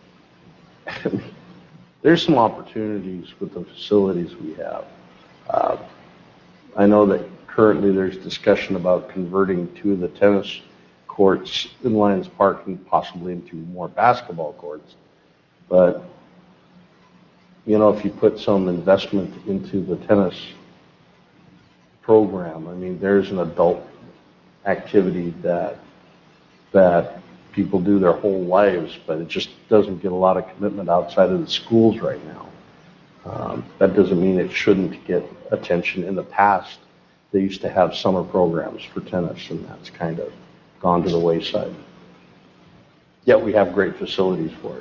There's some opportunities with the facilities we have. I know that currently there's discussion about converting two of the tennis courts in Lions Park and possibly into more basketball courts. But, you know, if you put some investment into the tennis program, I mean, there's an adult activity that people do their whole lives, but it just doesn't get a lot of commitment outside of the schools right now. That doesn't mean it shouldn't get attention. In the past, they used to have summer programs for tennis, and that's kind of gone to the wayside. Yet we have great facilities for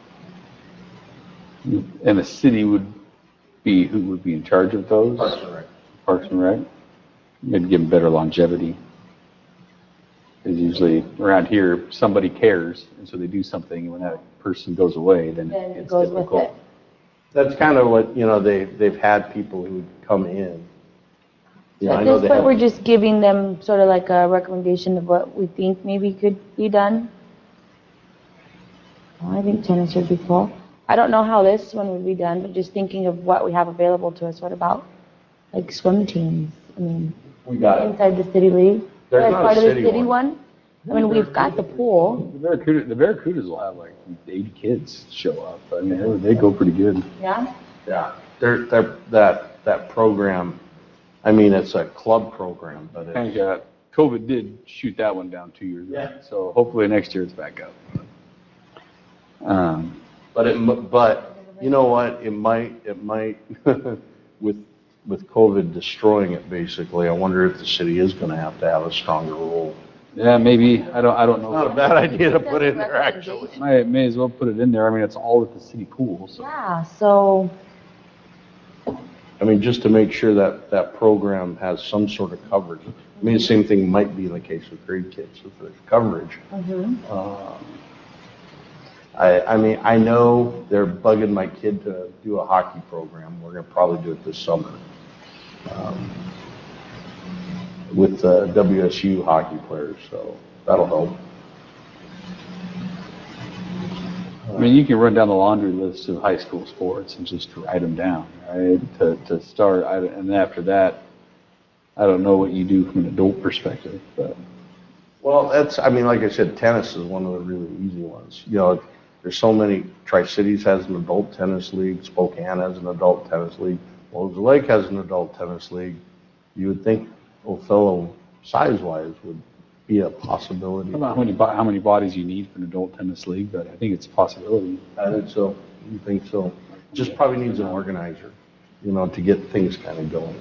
it. And the city would be, who would be in charge of those? Parks and Rec. Parks and Rec. Maybe give them better longevity. Because usually around here, somebody cares, and so they do something, and when that person goes away, then Then it it's goes with difficult. it. That's kind of what, you know, they've had people who would come in You know, I At know this they point, have, we're just giving them sort of like a recommendation of what we think maybe could be done. Well, I think tennis would be cool. I don't know how this one would be done, but just thinking of what we have available to us, what about like swim teams? I mean, we got it. inside the city league? There's As not a part of the city city one. one? I mean, we've got the pool. The Barracudas will have like 80 kids show up. I mean, they go pretty good. Yeah? Yeah, that program, I mean, it's a club program, but Kind it's, of got, COVID did shoot that one down 2 years ago. Yeah. So hopefully next year it's back up. but you know what, it might, with COVID destroying it basically, I wonder if the city is gonna have to have a stronger role. Yeah, maybe. I don't know. Not a bad idea to put in there, actually. May as well put it in there. I mean, it's all at the city pool, so. Yeah, so, I mean, just to make sure that that program has some sort of coverage. I mean, the same thing might be in the case with grade kids, if there's coverage. I mean, I know they're bugging my kid to do a hockey program. We're gonna probably do it this summer. With the WSU hockey players, so that'll help. I mean, you can run down the laundry list of high school sports and just write them down, right? To start, and after that, I don't know what you do from an adult perspective, but. Well, I mean, like I said, tennis is one of the really easy ones. You know, there's so many, Tri-Cities has an adult tennis league, Spokane has an adult tennis league, Willows Lake has an adult tennis league. You would think Othello, size-wise, would be a possibility. I don't know how many bodies you need for an adult tennis league, but I think it's a possibility. I think so. You think so? Just probably needs an organizer, you know, to get things kind of going.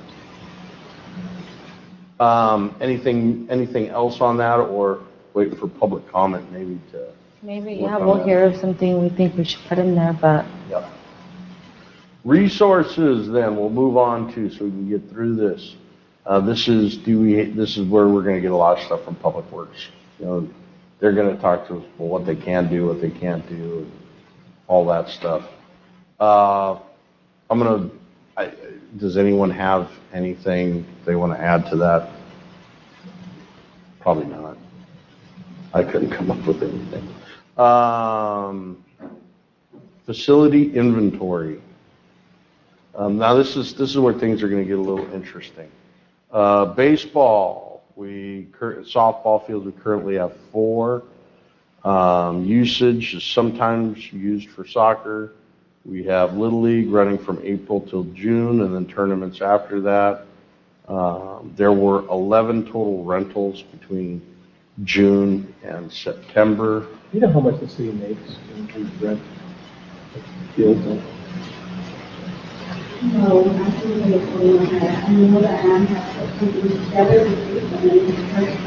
Anything else on that, or wait for public comment maybe to? maybe, Work yeah, on we'll that. hear of something we think we should put in there, but Yep. Resources, then, we'll move on to, so we can get through this. This is where we're gonna get a lot of stuff from Public Works. You know, they're gonna talk to us, well, what they can do, what they can't do, and all that stuff. Does anyone have anything they wanna add to that? Probably not. I couldn't come up with anything. Facility inventory. Now this is where things are gonna get a little interesting. Baseball, softball fields, we currently have 4. Usage is sometimes used for soccer. We have Little League running from April till June, and then tournaments after that. There were 11 total rentals between June and September. You know how much the city makes when we rent fields? No, actually, I know that Anne has put something together with you, and then you can purchase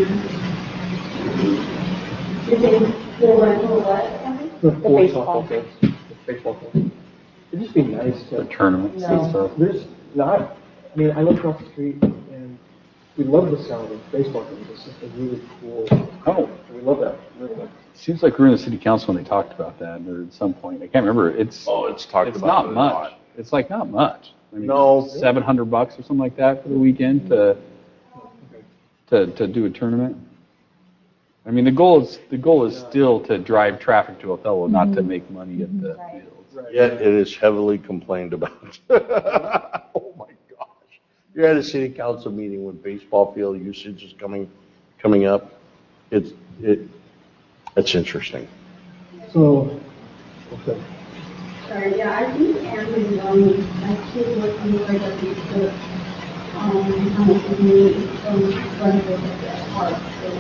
something. Did they do rental what? The four baseball. softball fields, the baseball fields. It'd just be nice The to, tournaments and No. stuff. there's not, I mean, I look across the street and we love the sound of baseball games. It's just a really cool, Oh, we love that. Really love seems like we were in the city council when they talked about that, or at some point. I can't remember. It's Talked it's about not it a much. lot. It's like not much. I mean, No. $700 or something like that for the weekend to do a tournament. I mean, the goal is still to drive traffic to Othello, not to make money at the fields. Right. Yet it is heavily complained about. Oh my gosh. You're at a city council meeting when baseball field usage is coming up. It's interesting. So, okay. Sorry, yeah, I think Anne is, actually working with the, how much we need rental at that park,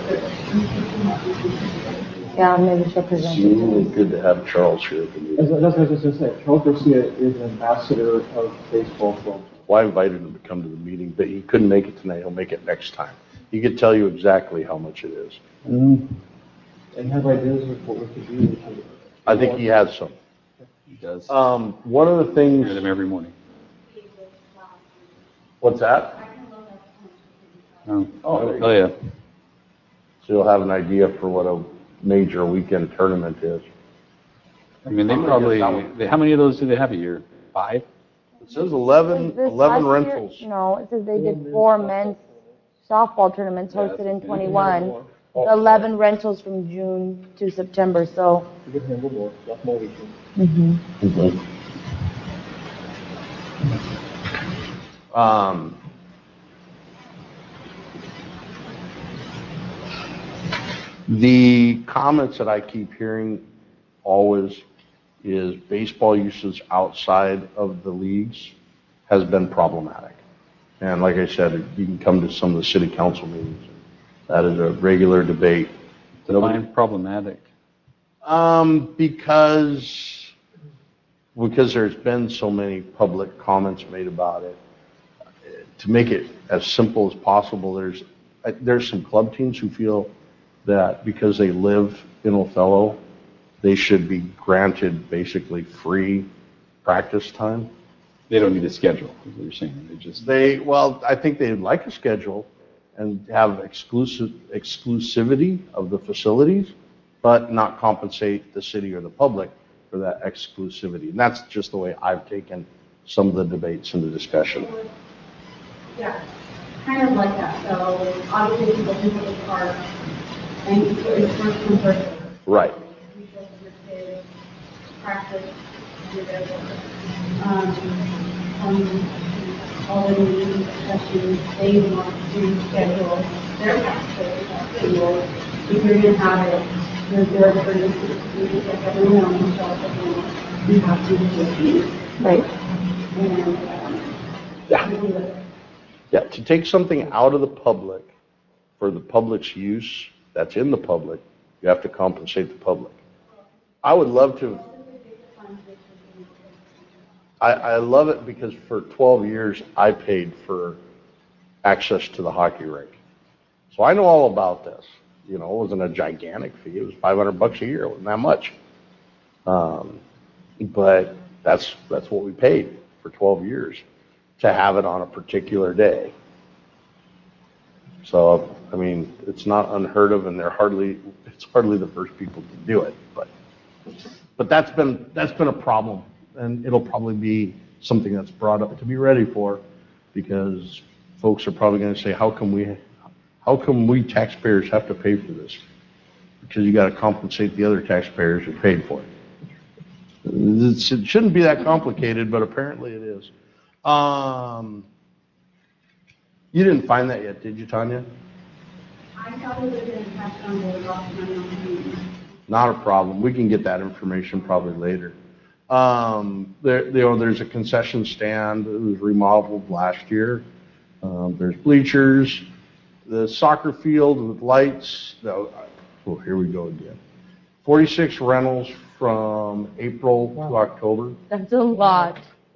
yeah, maybe she'll present It's it. really good to have Charles here at the meeting. That's what I was just gonna say. Charles Garcia is an ambassador of baseball for. Well, I invited him to come to the meeting, but he couldn't make it tonight. He'll make it next time. He could tell you exactly how much it is. And have ideas of what we could do. I think he has some. He does. One of the things, Hear them every morning. what's that? Oh, there you oh yeah. So you'll have an idea for what a major weekend tournament is. I mean, they probably, how many of those do they have a year? 5? says 11 This 11 last year- rentals. No, it says they did 4 men's softball tournaments hosted in 21. 11 rentals from June to September, so. We can handle more, that's more weekends. The comments that I keep hearing always is baseball usage outside of the leagues has been problematic. And like I said, you can come to some of the city council meetings. That is a regular debate. Define problematic. Because there's been so many public comments made about it. To make it as simple as possible, there's some club teams who feel that because they live in Othello, they should be granted basically free practice time. They don't need a schedule, is what you're saying. They just, Well, I think they'd like a schedule and have exclusivity of the facilities, but not compensate the city or the public for that exclusivity. And that's just the way I've taken some of the debates and the discussion. Yeah, kind of like that. So obviously people can go to the park and it's first come first served. Right. We go to your kids, practice, and you're there for all the meetings, sessions, they want to schedule their practice. If you're going to have it, you're there for you to get everyone else and show up everyone. You have to do it. Right. And, Yeah. we do it. Yeah, to take something out of the public for the public's use, that's in the public, you have to compensate the public. I would love to, I love it because for 12 years, I paid for access to the hockey rink. So I know all about this. You know, it wasn't a gigantic fee. It was $500 a year. It wasn't that much. But that's what we paid for 12 years to have it on a particular day. So, I mean, it's not unheard of, and it's hardly the first people to do it, but that's been a problem, and it'll probably be something that's brought up to be ready for, because folks are probably going to say, how come we taxpayers have to pay for this? Because you got to compensate the other taxpayers who paid for it. It shouldn't be that complicated, but apparently it is. You didn't find that yet, did you, Tanya? I thought we were going to pass on the lost money on the meeting. Not a problem. We can get that information probably later. There's a concession stand that was remodeled last year. There's bleachers, the soccer field with lights. Oh, here we go again. 46 rentals from April to October. That's a lot.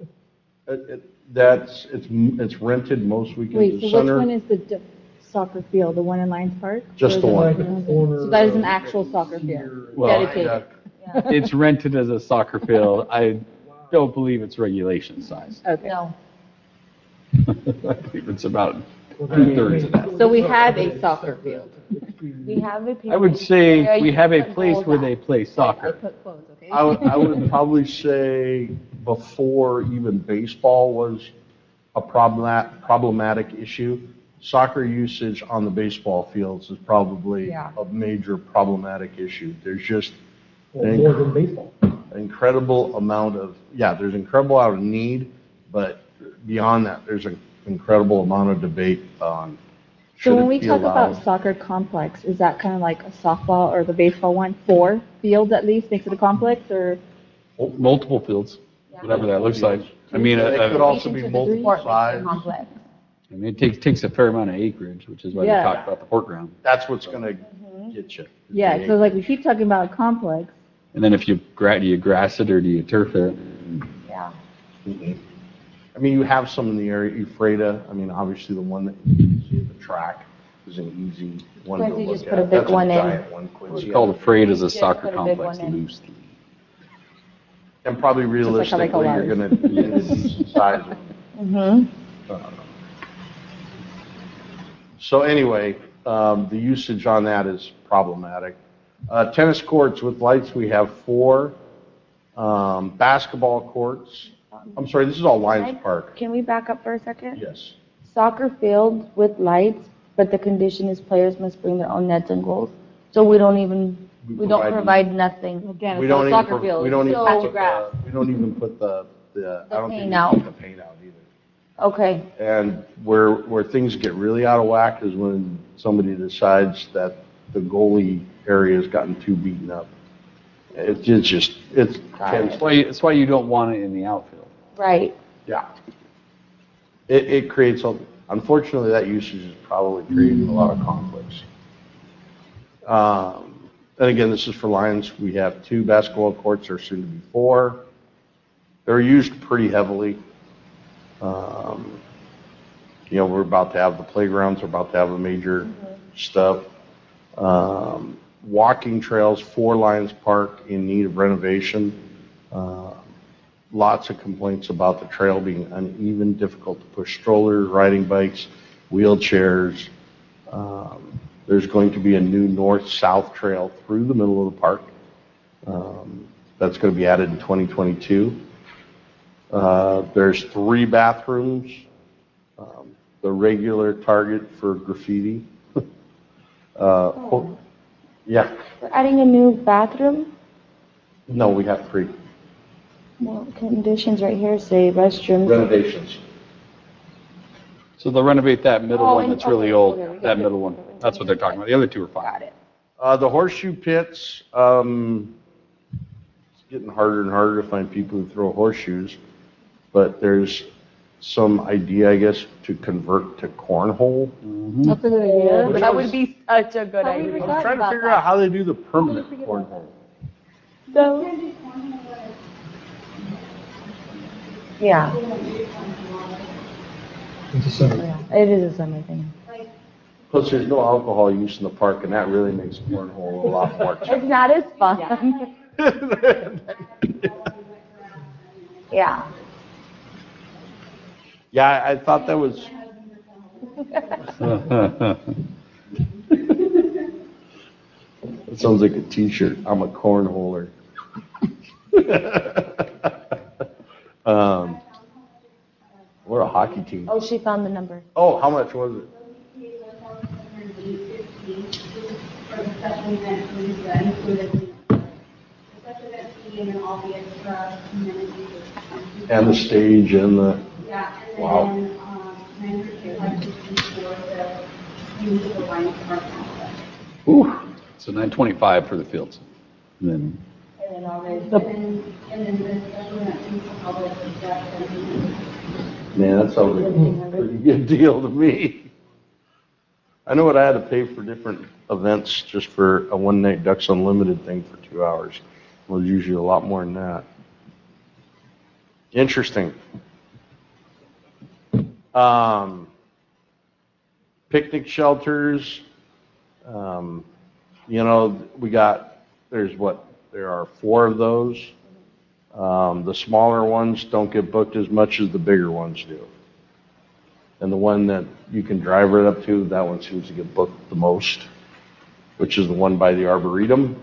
It's rented most weekends Wait, of so which summer. one is the soccer field, the one in Lions Park? Just the one. So that is an actual soccer field, Well, dedicated. it's rented as a soccer field. I don't believe it's regulation size. Okay. No. I believe it's about 2/3 of that. So we have a soccer field. We have a. I would say we have a put place goals where at. they play I soccer. put quotes, okay? I would probably say before even baseball was a problematic issue, soccer usage on the baseball fields is probably Yeah. a major problematic issue. There's just More than baseball. incredible amount of, there's incredible amount of need, but beyond that, there's an incredible amount of debate on So should when it we be talk allowed. about soccer complex, is that kind of like a softball or the baseball one, 4 fields at least makes it a complex, or? Multiple fields, whatever that looks like. I mean, It could also be Each into the multiple Sport makes it size. complex. it takes a fair amount of acreage, which is why we Yeah. talked about the port ground. That's what's gonna get you. Yeah, so like we keep talking about a complex. And then if do you grass it or do you turf it? Yeah. I mean, you have some in the area, Ephrata, I mean, obviously the one that you can see at the track is an easy one to Quincy look just at. put a big That's one in. giant one, It's Quincy. called afraid as a Just soccer put a big complex one in. loosely. And probably like how they call realistically, you're ours. gonna need a decent size one. Mm-hmm. So anyway, the usage on that is problematic. Tennis courts with lights, we have 4. Basketball courts, I'm sorry, this is all Lions Park. Can we back up for a second? Yes. Soccer field with lights, but the condition is players must bring their own nets and goals. So we don't provide nothing. Again, We it's don't a even, soccer pro- field. we don't even So- put the, we don't even put the, I don't think paint we out. put the paint out either. Okay, And where things get really out of whack is when somebody decides that the goalie area has gotten too beaten up. It's just, it's, That's why you don't want it in the outfield. right. yeah. It creates, unfortunately, that usage is probably creating a lot of conflicts. And again, this is for Lions. We have 2 basketball courts, there are soon to be 4. They're used pretty heavily. You know, we're about to have the playgrounds, we're about to have the major stuff. Walking trails for Lions Park in need of renovation. Lots of complaints about the trail being uneven, difficult to push strollers, riding bikes, wheelchairs. There's going to be a new north-south trail through the middle of the park. That's going to be added in 2022. There's 3 bathrooms, the regular target for graffiti. Yeah, We're adding a new bathroom. no, we have 3 Well, conditions right here say restrooms. renovations. So they'll renovate that middle Oh, one and- that's really okay, old, okay, that okay. middle one. That's what they're talking about. The other 2 are fine. Got it. The horseshoe pits, it's getting harder and harder to find people who throw horseshoes, but there's some idea, I guess, to convert to cornhole. That's a good idea. Which That was- would be such a good How we idea. I was trying to figure out how they do the permanent cornhole. So, yeah. Yeah, it is a summer thing. Plus, there's no alcohol use in the park, and that really makes cornhole a lot more It's not as fun. Yeah. Yeah, I thought that was, it sounds like a t-shirt. I'm a cornholer. We're a hockey team. Oh, she found the number. Oh, how much was it? For the special event, fees that included the special event fee and then all the extra amenities. And the stage and the, Yeah, and Wow. then, 950 for the use of the Lions Park complex. ooh, So 925 for the fields. And then, And then the special event fee for public is that 1700. man, that sounds like a pretty good deal to me. I know what I had to pay for different events just for a one-night Ducks Unlimited thing for 2 hours. It was usually a lot more than that. Interesting. Picnic shelters, you know, there are 4 of those. The smaller ones don't get booked as much as the bigger ones do. And the one that you can drive right up to, that one seems to get booked the most, which is the one by the Arboretum.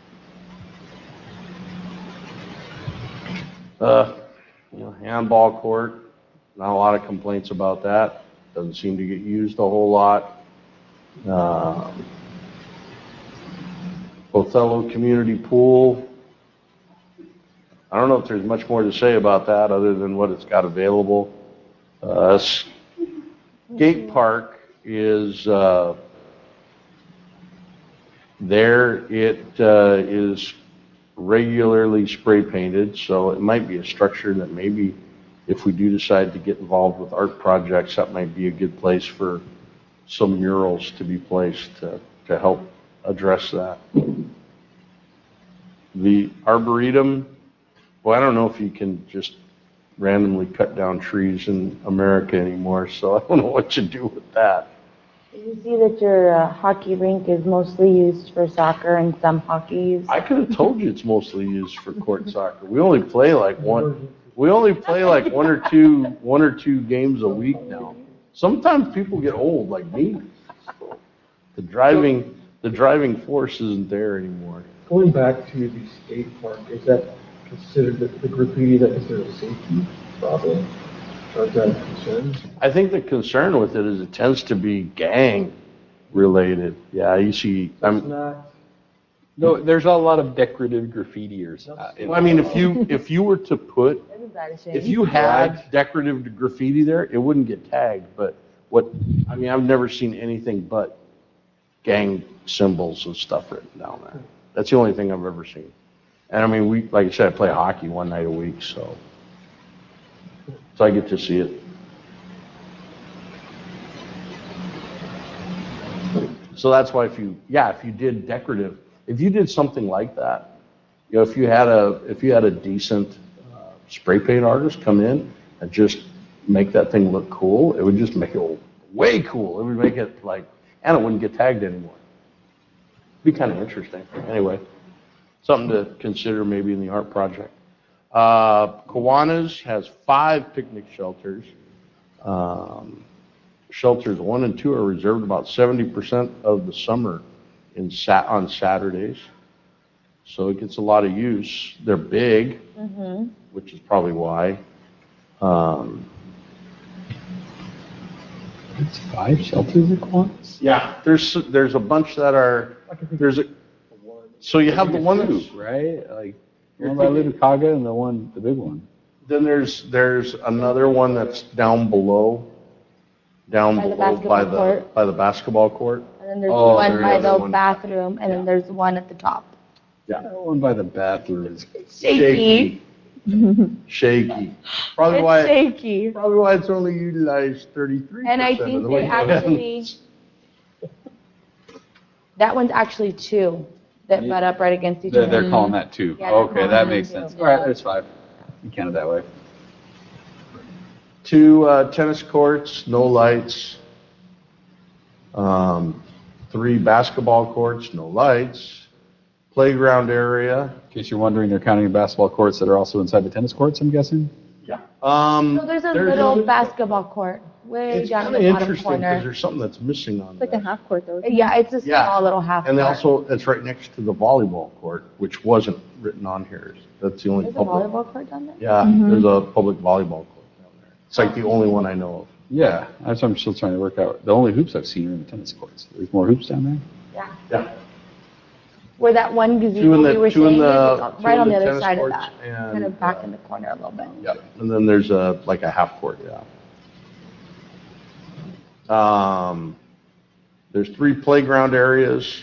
You know, handball court, not a lot of complaints about that. Doesn't seem to get used a whole lot. Othello Community Pool. I don't know if there's much more to say about that other than what it's got available. Skate Park is there. It is regularly spray painted, so it might be a structure that maybe if we do decide to get involved with art projects, that might be a good place for some murals to be placed to help address that. The Arboretum, well, I don't know if you can just randomly cut down trees in America anymore, so I don't know what you do with that. Did you see that your hockey rink is mostly used for soccer and some hockey use? I could have told you it's mostly used for court soccer. We only play like one or two games a week now. Sometimes people get old like me. So the driving force isn't there anymore. Going back to the skate park, is that considered the graffiti, that is there a safety problem? Or is that a concern? I think the concern with it is it tends to be gang related. Yeah, you see, It's not, No, there's a lot of decorative graffitiers. well, I mean, if you were to put, Everybody if you had decorative graffiti there, it wouldn't get tagged, but I mean, I've never seen anything but gang symbols and stuff written down there. That's the only thing I've ever seen. And I mean, like I said, I play hockey one night a week, so I get to see it. So that's why if you did decorative, if you did something like that, you know, if you had a decent spray paint artist come in and just make that thing look cool, it would just make it way cool. It would make it like, and it wouldn't get tagged anymore. Be kind of interesting. Anyway, something to consider maybe in the art project. Kiwanis has 5 picnic shelters. Shelters 1 and 2 are reserved about 70% of the summer on Saturdays. So it gets a lot of use. They're big, which is probably why. It's 5 shelters at Kiwanis? Yeah, there's a bunch that are, so you have the one that's, Two, right? Like, the one by Luticaga and the big one. then there's another one that's down below by the basketball court. And then there's Oh, one there by is the one. bathroom, and then there's one at the top. That one by the bathroom is Shaky. Shaky. Probably It's why shaky. it's only utilized 33%. And I of think the they weekend. actually, that one's actually 2 that butt up right against each other. They're calling that 2. Yeah, they're Okay, calling that it makes 2, sense. yeah. All right, there's 5. You count it that way. 2 tennis courts, no lights. 3 basketball courts, no lights. Playground area. In case you're wondering, they're counting basketball courts that are also inside the tennis courts, I'm guessing? Yeah. So there's a little basketball court way It's down kind in of the bottom interesting because corner. there's something that's missing on It's like a there. half court though. Yeah, it's a Yeah. small little half And court. also, it's right next to the volleyball court, which wasn't written on here. That's the only There's a public. volleyball court down there? Yeah, there's a public volleyball court down there. It's like the only one I know of. Yeah, that's what I'm still trying to work out. The only hoops I've seen are in the tennis courts. There's more hoops down there? Yeah. Yeah. Where that one Two gazebo in the- we were two in saying is, the- it's two right in on the the other tennis side of courts that. and, Kind of back in the corner a little bit. Yep. And then there's like a half court, yeah. There's 3 playground areas.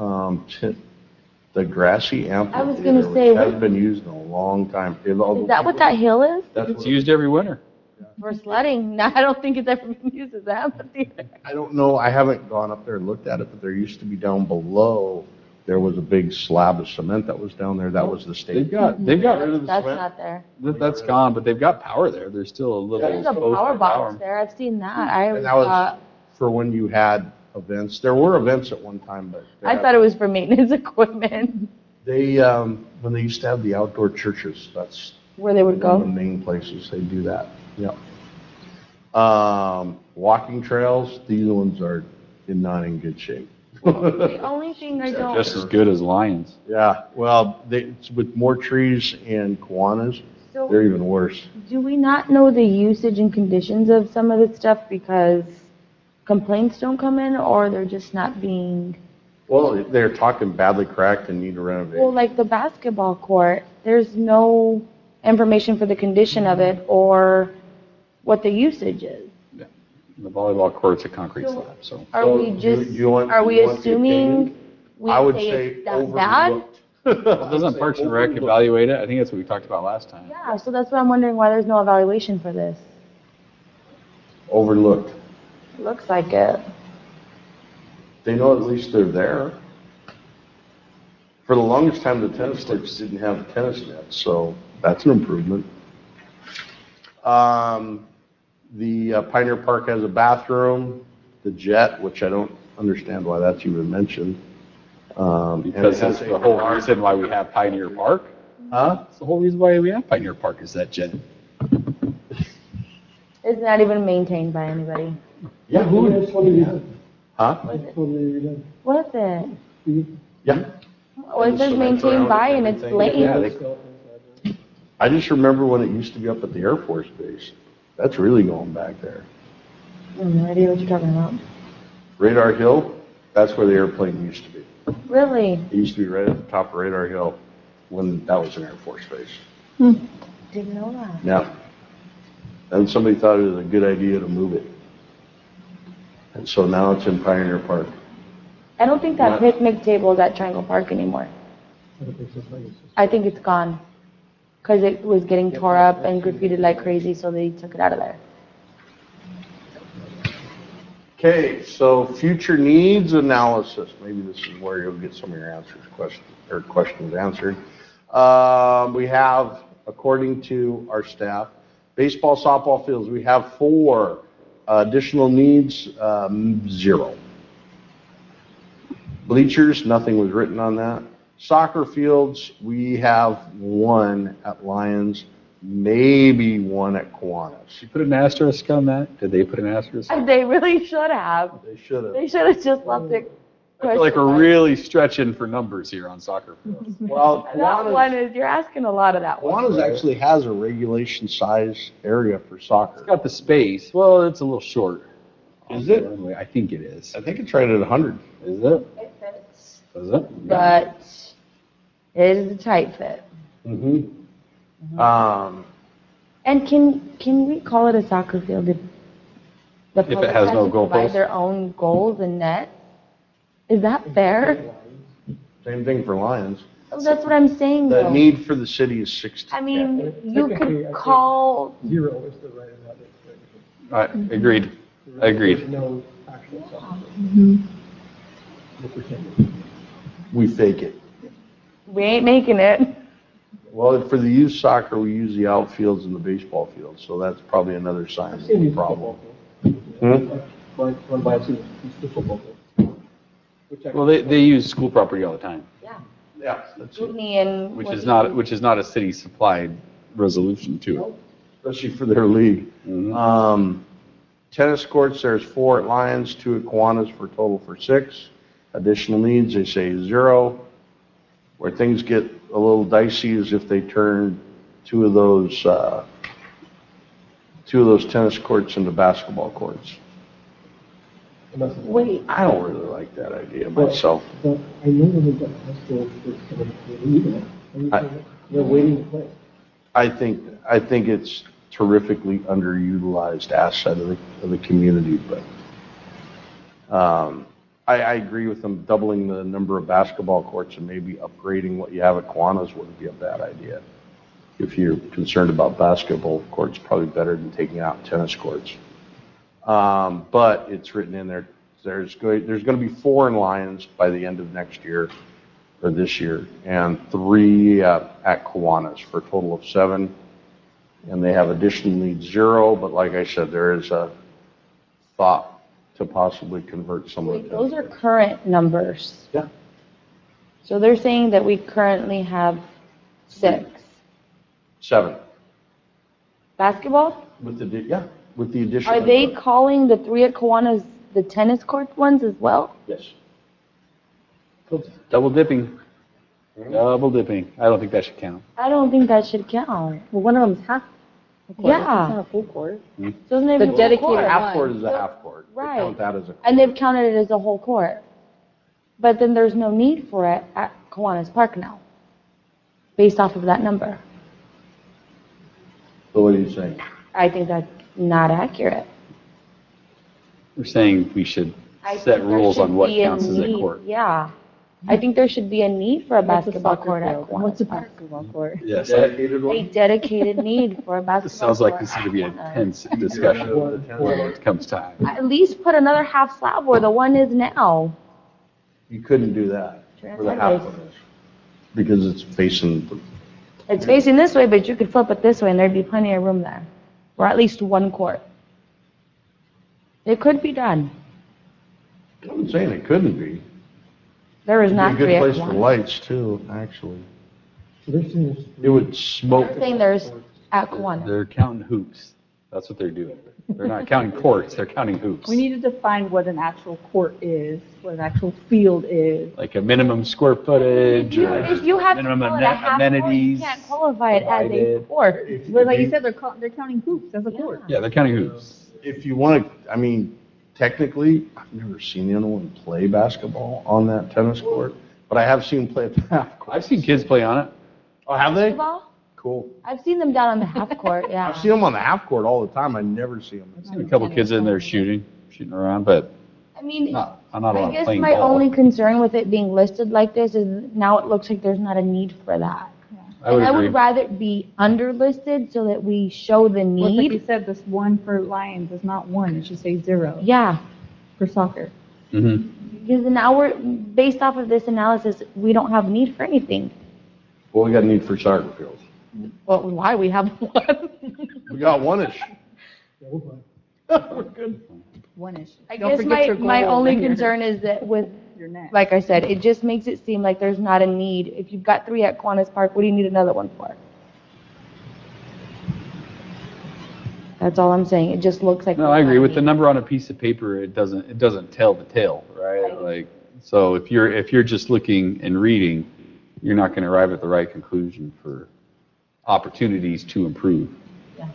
The grassy amphitheater, was gonna say, which hasn't been used in a long time. Is that what that hill is? That's It's what- used every winter. For sledding? No, I don't think it's ever been used as an amphitheater. I don't know, I haven't gone up there and looked at it, but there used to be down below, there was a big slab of cement that was down there. That was the They've state. got rid of the That's cement. not there. That's gone, but they've got power there. There's still a little. There's a exposed power box power. there. I've seen that. I And that was thought, for when you had events. There were events at one time, but. I thought it was for maintenance equipment, They, when they used to have the outdoor churches, that's where they would one of the go. main places they do that. Yep. Walking trails, these ones are not in good shape. The only thing I don't. Just as good as Lions. Yeah, well, it's with more trees and Kiwanis, they're So even worse. do we not know the usage and conditions of some of this stuff because complaints don't come in or they're just not being, Well, they're talking badly cracked and need a well, renovation. like the basketball court, there's no information for the condition of it or what the usage is. The volleyball court's a concrete So- slab, so. Are So we do just, you want- are do we you want the assuming opinion? we I would say say it's that bad? overlooked. Well, doesn't Parks and Rec evaluate it? I think that's what we talked about last time. Yeah, so that's why I'm wondering why there's no evaluation for this. Overlooked. Looks like it. They know at least they're there. For the longest time, the tennis courts didn't have tennis nets, so that's an improvement. The Pioneer Park has a bathroom, the Jet, which I don't understand why that's even mentioned. And it Because has that's the whole reason why we have Pioneer Park. Huh? That's the whole reason why we have Pioneer Park is that jet. It's not even maintained by anybody. Yeah, who would? Huh? What is it? Yeah. Well, it says Cement maintained around by it and and it's everything. late. Yeah, I just remember when it used to be up at the Air Force Base. That's really going back there. I have no idea what you're talking about. Radar Hill, that's where the airplane used to be. Really? It used to be right at the top of Radar Hill when that was an Air Force Base. Didn't know that. Yeah. And somebody thought it was a good idea to move it. And so now it's in Pioneer Park. I don't think that picnic table is at Triangle Park anymore. I think it's gone. Because it was getting tore up and graffitied like crazy, so they took it out of there. Okay, so future needs analysis. Maybe this is where you'll get some of your questions answered. We have, according to our staff, baseball, softball fields, we have 4. Additional needs, 0. Bleachers, nothing was written on that. Soccer fields, we have 1 at Lions, maybe 1 at Kiwanis. Did you put an asterisk on that? Did they put an asterisk? They really should have. They should have. They should have just left it. I feel like we're really stretching for numbers here on soccer fields. Well, That one is, you're asking a lot of that one. Kiwanis actually has a regulation size area for soccer. It's got the space. Well, it's a little short. Is it? Anyway, I think it is. I think it's right at 100. Is it? It fits, Is it? but it is a tight fit. Mm-hmm. And can we call it a soccer field if the If it public has no to provide goalposts? their own goals and net? Is that fair? Same thing for Lions. That's what I'm saying The though. need for the city is 60. I mean, you Technically, I could think- call, 0 is the right amount of Right, agreed. Agreed. There's no actual soccer. We're pretending. We fake it. we ain't making it. Well, for the youth soccer, we use the outfields and the baseball fields, so that's probably another sign I've of seen the these problem. football fields. Hmm? One by two, the football field. Which Well, they use school property all the time, Yeah. Yeah, that's it. Whitney and. which what is do not, you- which is not a city supplied resolution to it. Especially for their league. Mhm. Tennis courts, there's 4 at Lions, 2 at Kiwanis for a total for 6. Additional needs, they say 0. Where things get a little dicey is if they turn 2 of those tennis courts into basketball courts. Wait, I don't really like that idea myself. But I know when they've got hospitals for some of the legal, they're waiting to play. I think it's terrifically underutilized asset of the community, but I agree with them, doubling the number of basketball courts and maybe upgrading what you have at Kiwanis wouldn't be a bad idea. If you're concerned about basketball courts, probably better than taking out tennis courts. But it's written in there, there's going to be 4 in Lions by the end of next year, or this year, and 3 at Kiwanis for a total of 7. And they have additional needs 0, but like I said, there is a thought to possibly convert some of wait, the. those are current numbers. Yeah. So they're saying that we currently have 6. 7, Basketball? with the addition. Are of they the- calling the 3 at Kiwanis the tennis court ones as well? Yes. Double dipping. Double dipping. I don't think that should count. I don't think that should count. Well, one of them's half a court. Yeah. It's not a full court. Doesn't it The even dedicated court? Half court is a half court. They Right. count that as a. And they've counted it as a whole court. But then there's no need for it at Kiwanis Park now, based off of that number. So what do you think? I think that's not accurate. We're saying we should I set think there rules on should what be a counts as a need- court. Yeah. I think there should be a need for a What's a basketball soccer court at field? What's a Kiwanis Park. basketball court? Yes. Dedicated A one? dedicated need for a basketball court. This sounds like this is at going to be an Kiwanis. intense discussion when it comes time. At least put another half slab where the one is now. You couldn't do that for the half one is, because it's facing, It's facing this way, but you could flip it this way and there'd be plenty of room there. Or at least 1 court. It could be done. I'm saying it couldn't be. There is It'd not be a 3 good at place for Kiwanis. lights too, actually. So they're saying there's It would smoke. They're saying there's at Kiwanis. They're counting hoops. That's what they're doing. They're not counting courts, they're counting hoops. We need to define what an actual court is, what an actual field is. Like a minimum square footage or If you have to minimum call it a half court, you amenities. can't qualify it as a provided. court. But like you said, they're counting hoops as a court. Yeah, they're counting hoops. If you want to, I mean, technically, I've never seen anyone play basketball on that tennis court, but I have seen them play at the half court. I've seen kids play on it. Oh, have they? Basketball? Cool. I've seen them down on the half court, yeah. I've seen them on the half court all the time. I never see them. I've seen a couple kids in there shooting around, but I mean, not a I lot guess playing my ball. only concern with it being listed like this is now it looks like there's not a need for that. I would And I agree. would rather it be underlisted so that we show the Well, it's like you need. said, this one for Lions is not one, it should say 0 Yeah, for soccer. Mhm. because now we're, based off of this analysis, we don't have need for anything. Well, we got a need for soccer fields. Well, why? We have one. We got one-ish. We're good. One-ish. I Don't guess forget your my goal only right here. concern is that with, Your net. like I said, it just makes it seem like there's not a need. If you've got 3 at Kiwanis Park, what do you need another one for? That's all I'm saying. It just looks like. No, I agree. With the number on a piece of paper, it doesn't tell the tale, right? Like, so if you're just looking and reading, you're not going to arrive at the right conclusion for opportunities to improve. Yeah.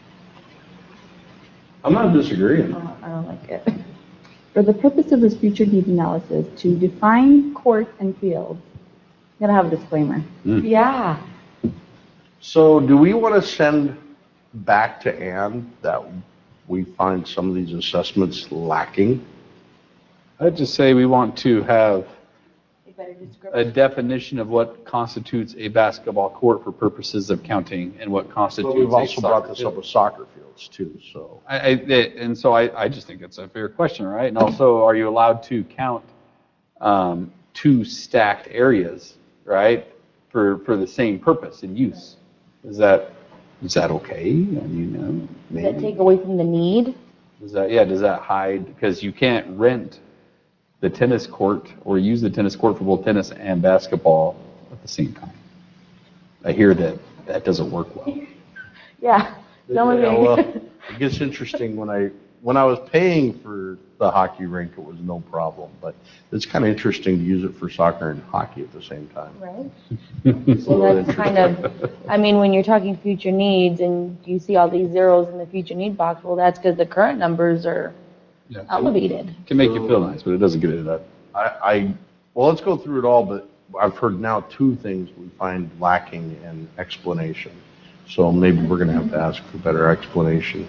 I'm not disagreeing. I don't like it. For the purpose of this future needs analysis, to define courts and fields, you gotta have a disclaimer. Yeah. So do we want to send back to Ann that we find some of these assessments lacking? I'd just say we want to have A better a description. definition of what constitutes a basketball court for purposes of counting and what constitutes But we've a also brought soccer this field. up with soccer fields too, so. I just think it's a fair question, right? And also, are you allowed to count 2 stacked areas, right, for the same purpose and use? Is that okay? I mean, Does that maybe. take away from the need? Does that hide, because you can't rent the tennis court or use the tennis court for both tennis and basketball at the same time. I hear that doesn't work well. Yeah. Some of Yeah, well, it. it gets interesting when I was paying for the hockey rink, it was no problem, but it's kind of interesting to use it for soccer and hockey at the same time. Right? It's a So little that's kind of, I mean, when you're talking future needs and you see all these zeros in the future need box, well, that's because the current numbers are Yeah. elevated. Can make you feel nice, but it doesn't get into that. Well, let's go through it all, but I've heard now 2 things we find lacking in explanation. So maybe we're going to have to ask for better explanation.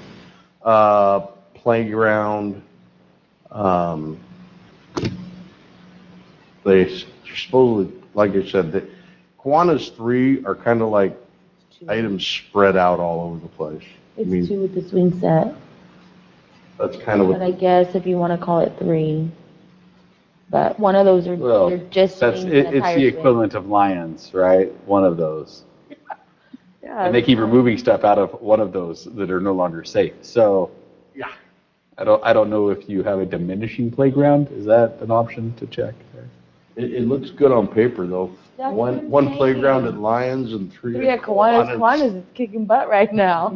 Playground, they supposedly, like I said, the Kiwanis 3 are kind of like items spread out all over the place. I It's mean, 2 with the swing set, that's kind of but what, I guess if you want to call it 3. But one of those are, Well, they're just That's, swings and a it's tire the swing. equivalent of Lions, right? One of those. Yeah, And they keep removing stuff out of one of those that are no longer safe. So yeah. I don't know if you have a diminishing playground. Is that an option to check? It looks good on paper, though. That's what I'm One saying. playground at Lions and 3 3 at Kiwanis. Kiwanis is kicking butt right now.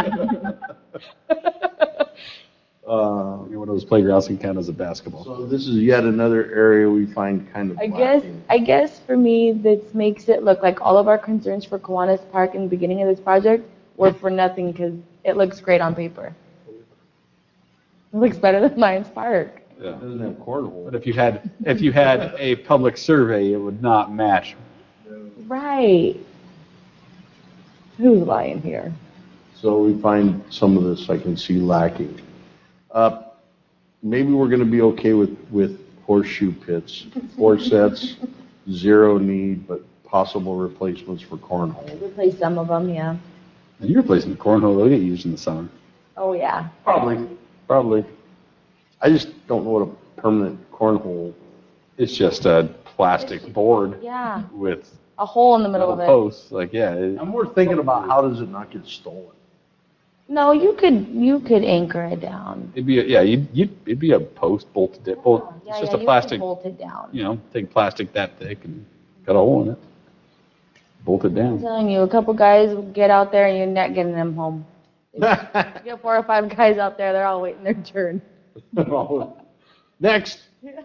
One of those playgrounds can count as a basketball. So this is yet another area we find kind of lacking. I guess for me, this makes it look like all of our concerns for Kiwanis Park in the beginning of this project were for nothing because it looks great on paper. It looks better than Lions Park. Yeah. It doesn't have cornhole. But if you had a public survey, it would not match. Right. Who's lying here? So we find some of this I can see lacking. Maybe we're gonna be okay with horseshoe pits, 4 sets, 0 need, but possible replacements for cornhole. Replace some of them, yeah. And you're replacing the cornhole, they'll get used in the summer. Oh, yeah. Probably. I just don't know what a permanent cornhole, It's just a plastic board Yeah. with A hole in the middle of it. posts, like, yeah. I'm more thinking about how does it not get stolen? No, you could anchor it down. It'd be, it'd be a post bolted, it's Yeah, just yeah, a plastic, You could bolt it down. take plastic that thick and cut a hole in it. Bolt it I'm down. telling you, a couple guys will get out there and you're not getting them home. You got 4 or 5 guys out there, they're all waiting their turn. Next.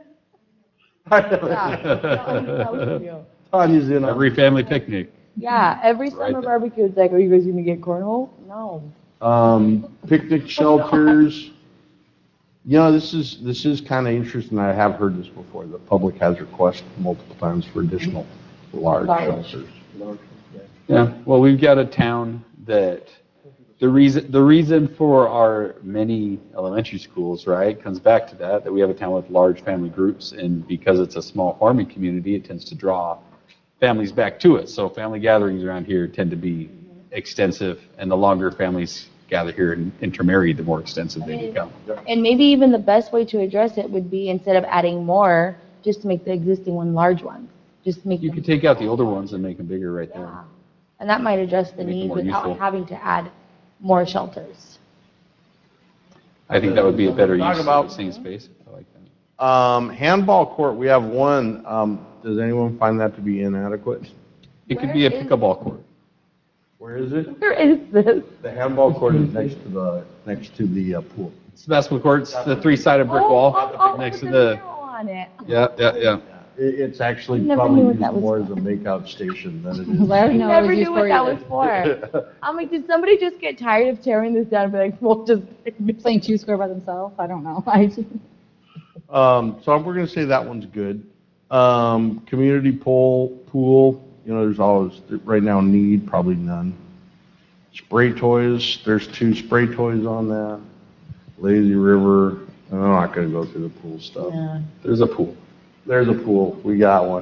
Yeah, Tanya's in on Every family picnic. every Right summer there. barbecue, it's like, are you guys gonna get cornhole? No. Picnic shelters. You know, this is kind of interesting. I have heard this before. The public has requested multiple times for additional large Large. shelters. Yeah, well, we've got a town that, the reason for our many elementary schools, right, comes back to that we have a town with large family groups, and because it's a small farming community, it tends to draw families back to it. So family gatherings around here tend to be extensive, and the longer families gather here and intermarry, the more extensive they become. And maybe even the best way to address it would be, instead of adding more, just to make the existing one large ones. Just make You them, could take out the older ones and make them bigger right there. yeah. And that might address the Make them need more without useful. having to add more shelters. I think that would be a better Talk use of about- the same space. I like that. Handball court, we have one. Does anyone find that to be inadequate? It could be a Where is- pickleball court. Where is it? Where is this? The handball court is next to the pool. It's the basketball courts, the three-sided brick wall next to with the, arrow on it. yeah. It's actually Never probably knew what used that was more as for. a makeout station than it is. Larry I knows never used knew what for that either. was for. I'm like, did somebody just get tired of tearing this down and be like, well, just. Playing two square by themselves, I don't know. I just, So we're gonna say that one's good. Community pool, you know, there's always, right now, need, probably none. Spray toys, there's 2 spray toys on that. Lazy River, I'm not gonna go through the pool stuff. There's a pool. There's a pool, we got one.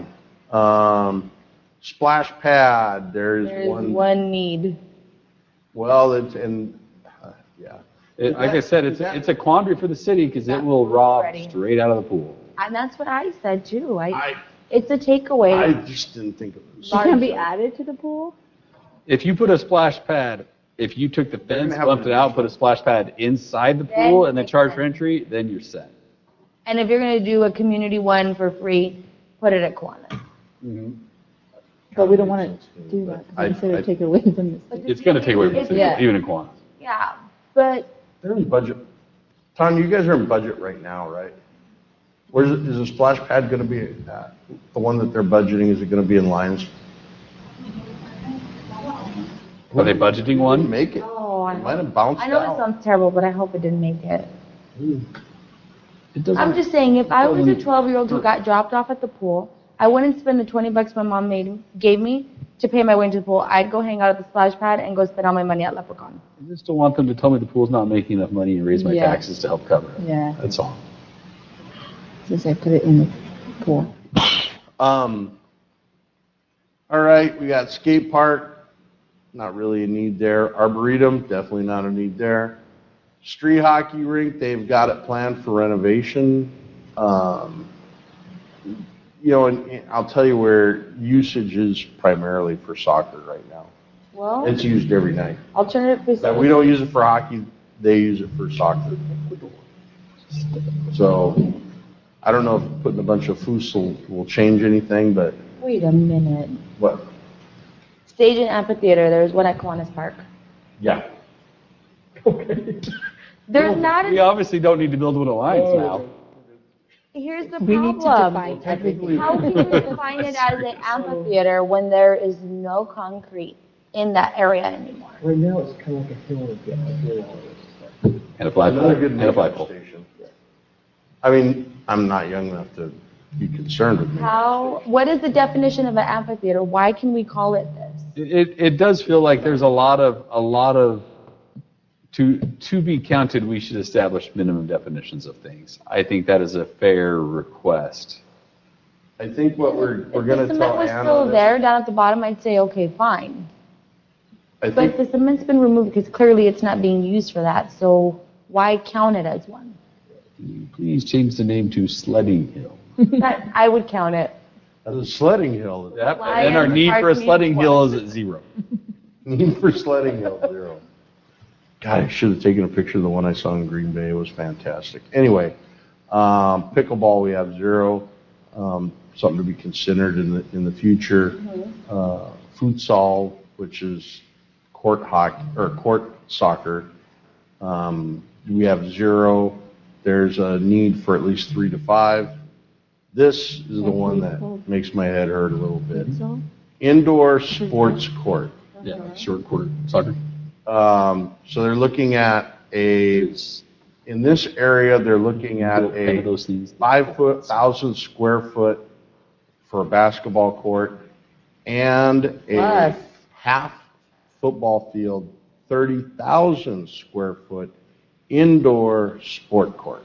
Splash pad, there's There's one. one need. Well, yeah. Like I said, it's a quandary for the city because it will rob Ready. straight out of the pool. And that's what I said too. I It's a takeaway. just didn't think of it. it can be added to the pool? If you put a splash pad, if you took the They're fence, gonna have bumped it out, put a splash pad inside the Then pool and then makes charge sense. for entry, then you're set. And if you're gonna do a community one for free, put it at Kiwanis. But we don't want to do that, I- because instead of take it away from the city. It's gonna take away from the city, Yeah. even in Kiwanis. Yeah, but They're in budget. Tom, you guys are in budget right now, right? Is the splash pad gonna be, the one that they're budgeting, is it gonna be in lines? Are they budgeting one? Make it. oh, I It might hope, have bounced I know this out. sounds terrible, but I hope it didn't make it. It doesn't. I'm just saying, if I was a doesn't 12-year-old who got dropped off at the pool, I wouldn't spend the $20 my mom gave me to pay my way into the pool. I'd go hang out at the splash pad and go spend all my money at Leprechaun. I just don't want them to tell me the pool's not making enough money and raise my Yeah. taxes to help cover it. Yeah, That's all. just say put it in the pool. All right, we got skate park, not really a need there. Arboretum, definitely not a need there. Street hockey rink, they've got it planned for renovation. You know, and I'll tell you where usage is primarily for soccer right now. Well, It's used every night. alternative That we facilities. don't use it for hockey, they use it for soccer. So, I don't know if putting a bunch of foos will change anything, but Wait a minute. what? Stage and amphitheater, there's one at Kiwanis Park. Yeah. There's not We a, obviously don't need to build one alliance now. here's the We need to problem. define everything. How can you define it as an amphitheater when there is no concrete in that area anymore? Right now, it's kind of like a hill with a hill on it. And a flagpole. Another good And a makeup flagpole. station. I mean, I'm not young enough to be concerned with makeup. What is the definition of an amphitheater? Why can we call it this? It does feel like there's a lot of, to be counted, we should establish minimum definitions of things. I think that is a fair request. I think what we're If gonna the cement tell was Anna still this- there down at the bottom, I'd say, okay, fine. I But think, the cement's been removed because clearly it's not being used for that, so why count it as one? Can you please change the name to Sledding Hill? That, I would count it. as a sledding hill, Yep, Why and our is the need park for a need sledding one? hill is at 0. need for sledding hill, 0. God, I should have taken a picture of the one I saw in Green Bay, it was fantastic. Anyway, pickleball, we have 0, something to be considered in the future. Futsal, which is court hockey, or court soccer, We have 0. There's a need for at least 3 to 5. This is the one that makes my head hurt a little bit. Indoor sports court. Yeah, short court soccer. So they're looking at in this area, they're looking at Kind of a those things. 1,000 square foot for a basketball court and a Plus. half football field, 30,000 square foot indoor sport court.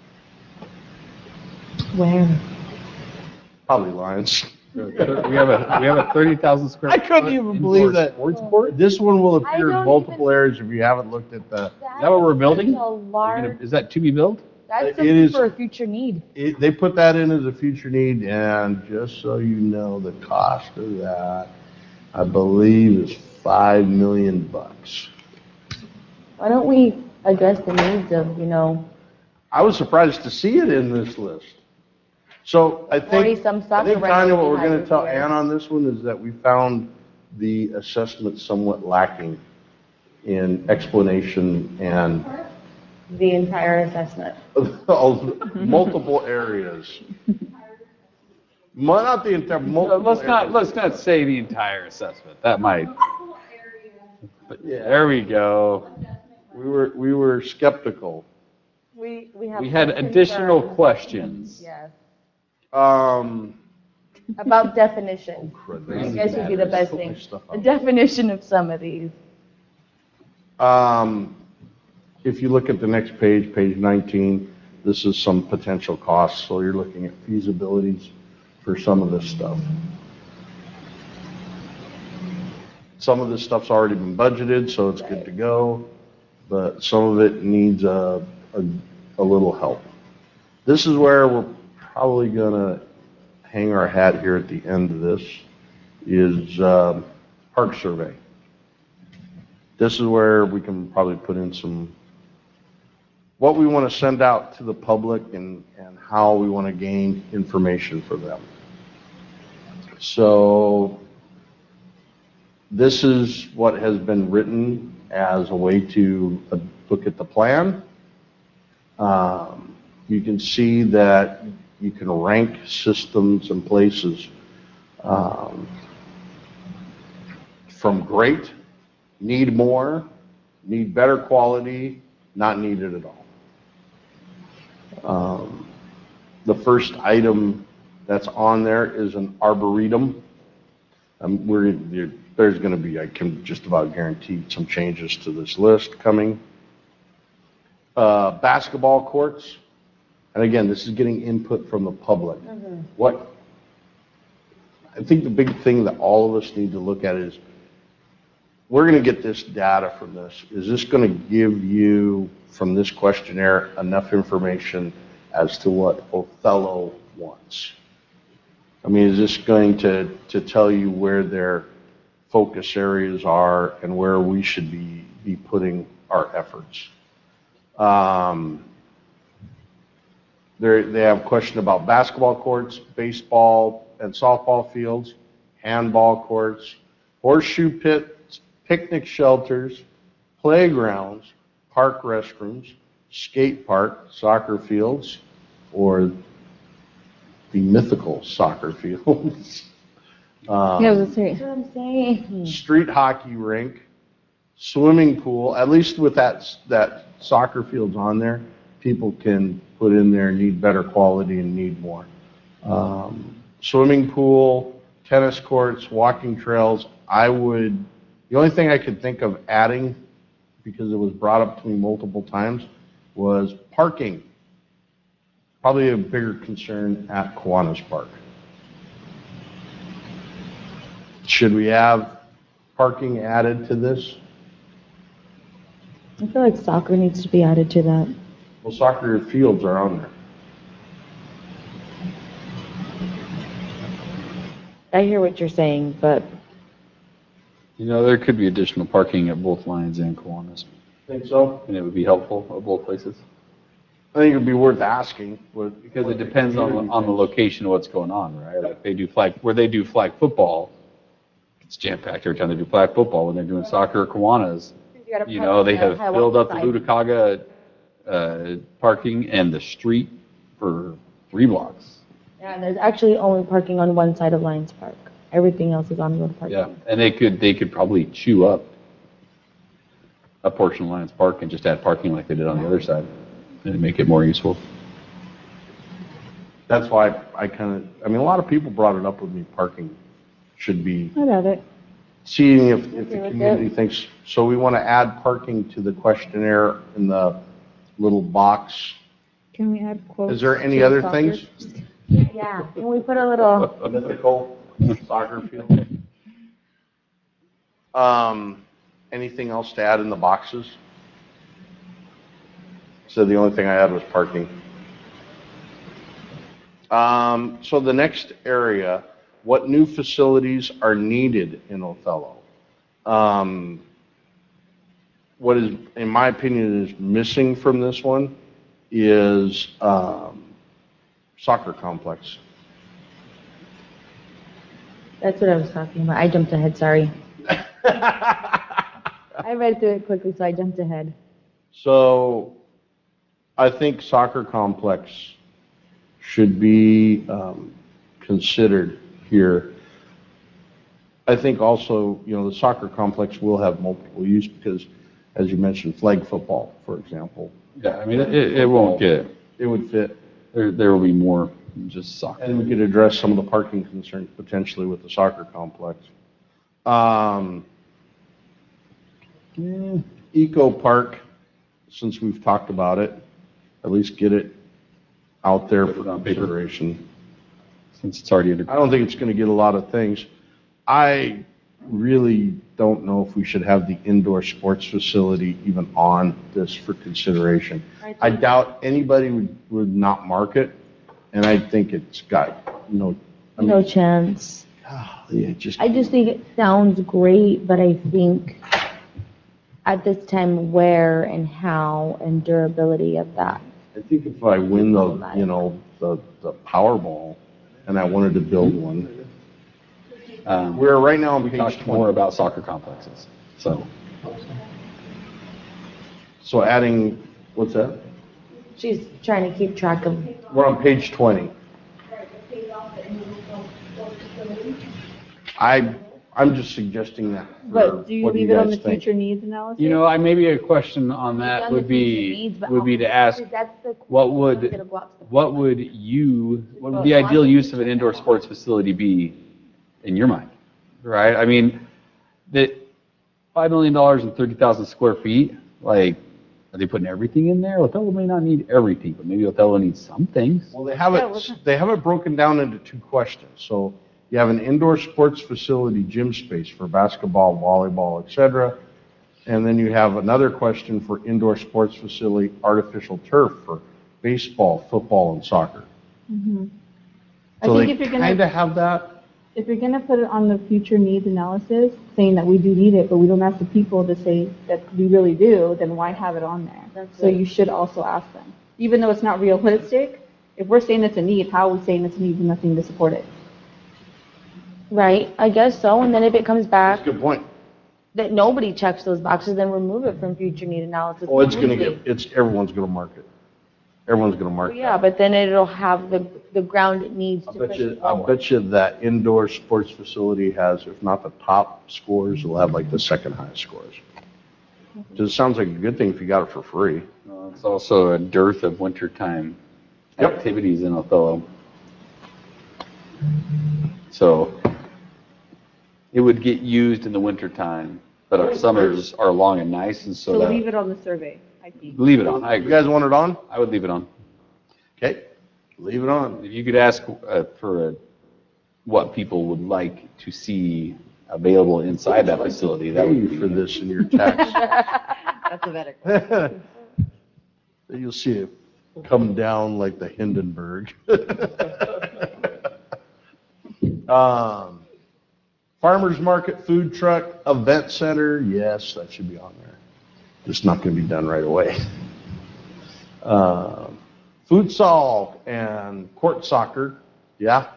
Where? Probably Lions. We have a 30,000 square. I couldn't foot even indoor believe that. Sports court? This one will I appear in don't multiple even- areas if you haven't looked at the, Is that what we're building? Such a large, Is that to be built? that's It something is- for a future need. they put that in as a future need, and just so you know, the cost of that, I believe, is $5 million. Why don't we address the needs of, I was surprised to see it in this list. So I 40 think, some I soccer think kind of what we're behind gonna tell here. Ann on this one is that we found the assessment somewhat lacking in explanation and The entire assessment. multiple areas. Not the entire, multiple Let's not say the entire assessment. That might. But there we go. We were skeptical. We We had additional questions. Yes. Um, About definition. crud, I guess would be the best Put my thing. stuff The out. definition of some of these. If you look at the next page, page 19, this is some potential costs, so you're looking at feasibilities for some of this stuff. Some of this stuff's already been budgeted, so it's good to go, but some of it needs a little help. This is where we're probably gonna hang our hat here at the end of this, is park survey. This is where we can probably put in what we want to send out to the public and how we want to gain information for them. So this is what has been written as a way to look at the plan. You can see that you can rank systems and places from great, need more, need better quality, not needed at all. The first item that's on there is an arboretum. There's going to be, I can just about guarantee, some changes to this list coming. Basketball courts, and again, this is getting input from the public. I think the big thing that all of us need to look at is, we're going to get this data from this. Is this going to give you, from this questionnaire, enough information as to what Othello wants? I mean, is this going to tell you where their focus areas are and where we should be putting our efforts? They have a question about basketball courts, baseball and softball fields, handball courts, horseshoe pits, picnic shelters, playgrounds, park restrooms, skate park, soccer fields, or the mythical soccer fields. That's what I'm saying. Street hockey rink, swimming pool, at least with that soccer field's on there, people can put in there, need better quality and need more. Swimming pool, tennis courts, walking trails, the only thing I could think of adding, because it was brought up to me multiple times, was parking. Probably a bigger concern at Kiwanis Park. Should we have parking added to this? I feel like soccer needs to be added to that. Well, soccer fields are on there. I hear what you're saying, but There could be additional parking at both Lions and Kiwanis, Think so? and it would be helpful at both places. I think it'd be worth asking. Because it depends on the location of what's going on, right? If they do where they do flag football, it's jam-packed every time they do flag football. When they're doing soccer or Kiwanis, gotta You park know, on they the have Hiawatha filled out the side. Lutacaga parking and the street for 3 blocks. Yeah, and there's actually only parking on one side of Lions Park. Everything else is on road parking. Yeah, and they could probably chew up a portion of Lions Park and just add parking like they did on the other side and make it more useful. That's why I mean, a lot of people brought it up with me, parking should be, I love it. seeing if the Okay with community it. thinks, so we want to add parking to the questionnaire in the little box. Can we add quotes? Is there any to other soccer? things? Yeah, can we put a little, Mythical soccer field. Anything else to add in the boxes? So the only thing I had was parking. So the next area, what new facilities are needed in Othello? What is, in my opinion, is missing from this one is, soccer complex. that's what I was talking about. I jumped ahead, sorry. I read through it quickly, so I jumped ahead. So I think soccer complex should be considered here. I think also, you know, the soccer complex will have multiple use because, as you mentioned, flag football, for example, Yeah, I mean, it won't get, it would fit. there will be more than just soccer. And we could address some of the parking concerns potentially with the soccer complex. Eco Park, since we've talked about it, at least get it out there Put it for on paper. consideration. Since it's already under. I don't think it's going to get a lot of things. I really don't know if we should have the indoor sports facility even on this for consideration. I doubt anybody would not mark it, and I think it's got no, I No mean, chance. yeah, just. I just think it sounds great, but I think at this time, where and how and durability of that. I think if I win the, you know, the Powerball and I wanted to build one, we're right now on We page talked more 20. about soccer complexes, so. So adding, what's that? She's trying to keep track of, We're on page 20. I'm just suggesting that. But do you leave it on the guys think. future needs analysis? You know, maybe a question on We've that done the would future be, needs, but would be to ask, that's the. what would the ideal use of an indoor sports facility be in your mind? Right? I mean, that $5 million and 30,000 square feet, like, are they putting everything in there? Othello may not need everything, but maybe Othello needs some things. Well, they have it broken down into 2 questions. So you have an indoor sports facility, gym space for basketball, volleyball, et cetera. And then you have another question for indoor sports facility, artificial turf for baseball, football, and soccer. I So think they if you're kind gonna, of have that. if you're gonna put it on the future needs analysis, saying that we do need it, but we don't ask the people to say that we really do, then why have it on there? That's So it. you should also ask them. Even though it's not realistic, if we're saying it's a need, how are we saying it's a need with nothing to support it? Right, I guess so, and then if it comes That's back a good point. that nobody checks those boxes, then remove it from future need analysis. Oh, it's going to completely. get, everyone's going to mark it. Everyone's going to mark Well, yeah, that. but then it'll have the ground it needs I to bet push you, it I forward. bet you that indoor sports facility has, if not the top scores, it'll have like the second highest scores. It sounds like a good thing if you got it for free. It's also a dearth of wintertime Yep. activities in Othello. So it would get used in the wintertime, but our summers are long and nice, and so So that, leave it on the survey, I think. leave it on. I You agree. guys want it on? I would leave it on. Okay, leave it on. If you could ask what people would like to see available inside that facility, that would be For this in your text. That's a better question. You'll see it come down like the Hindenburg. Farmers market, food truck, event center, yes, that should be on there. It's not going to be done right away. Futsal and court soccer, yeah.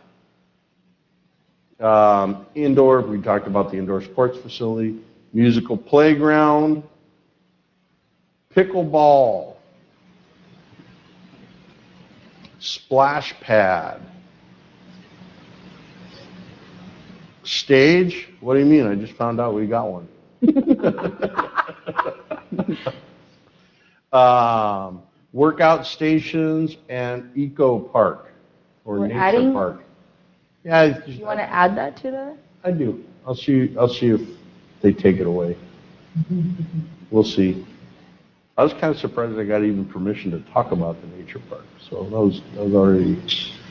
Indoor, we talked about the indoor sports facility, musical playground, pickleball, splash pad, stage. What do you mean? I just found out we got one. Workout stations and eco park or We're nature adding- park. Yeah, You want to add that to the? I do. I'll see if they take it away. We'll see. I was kind of surprised I got even permission to talk about the nature park, so that was already.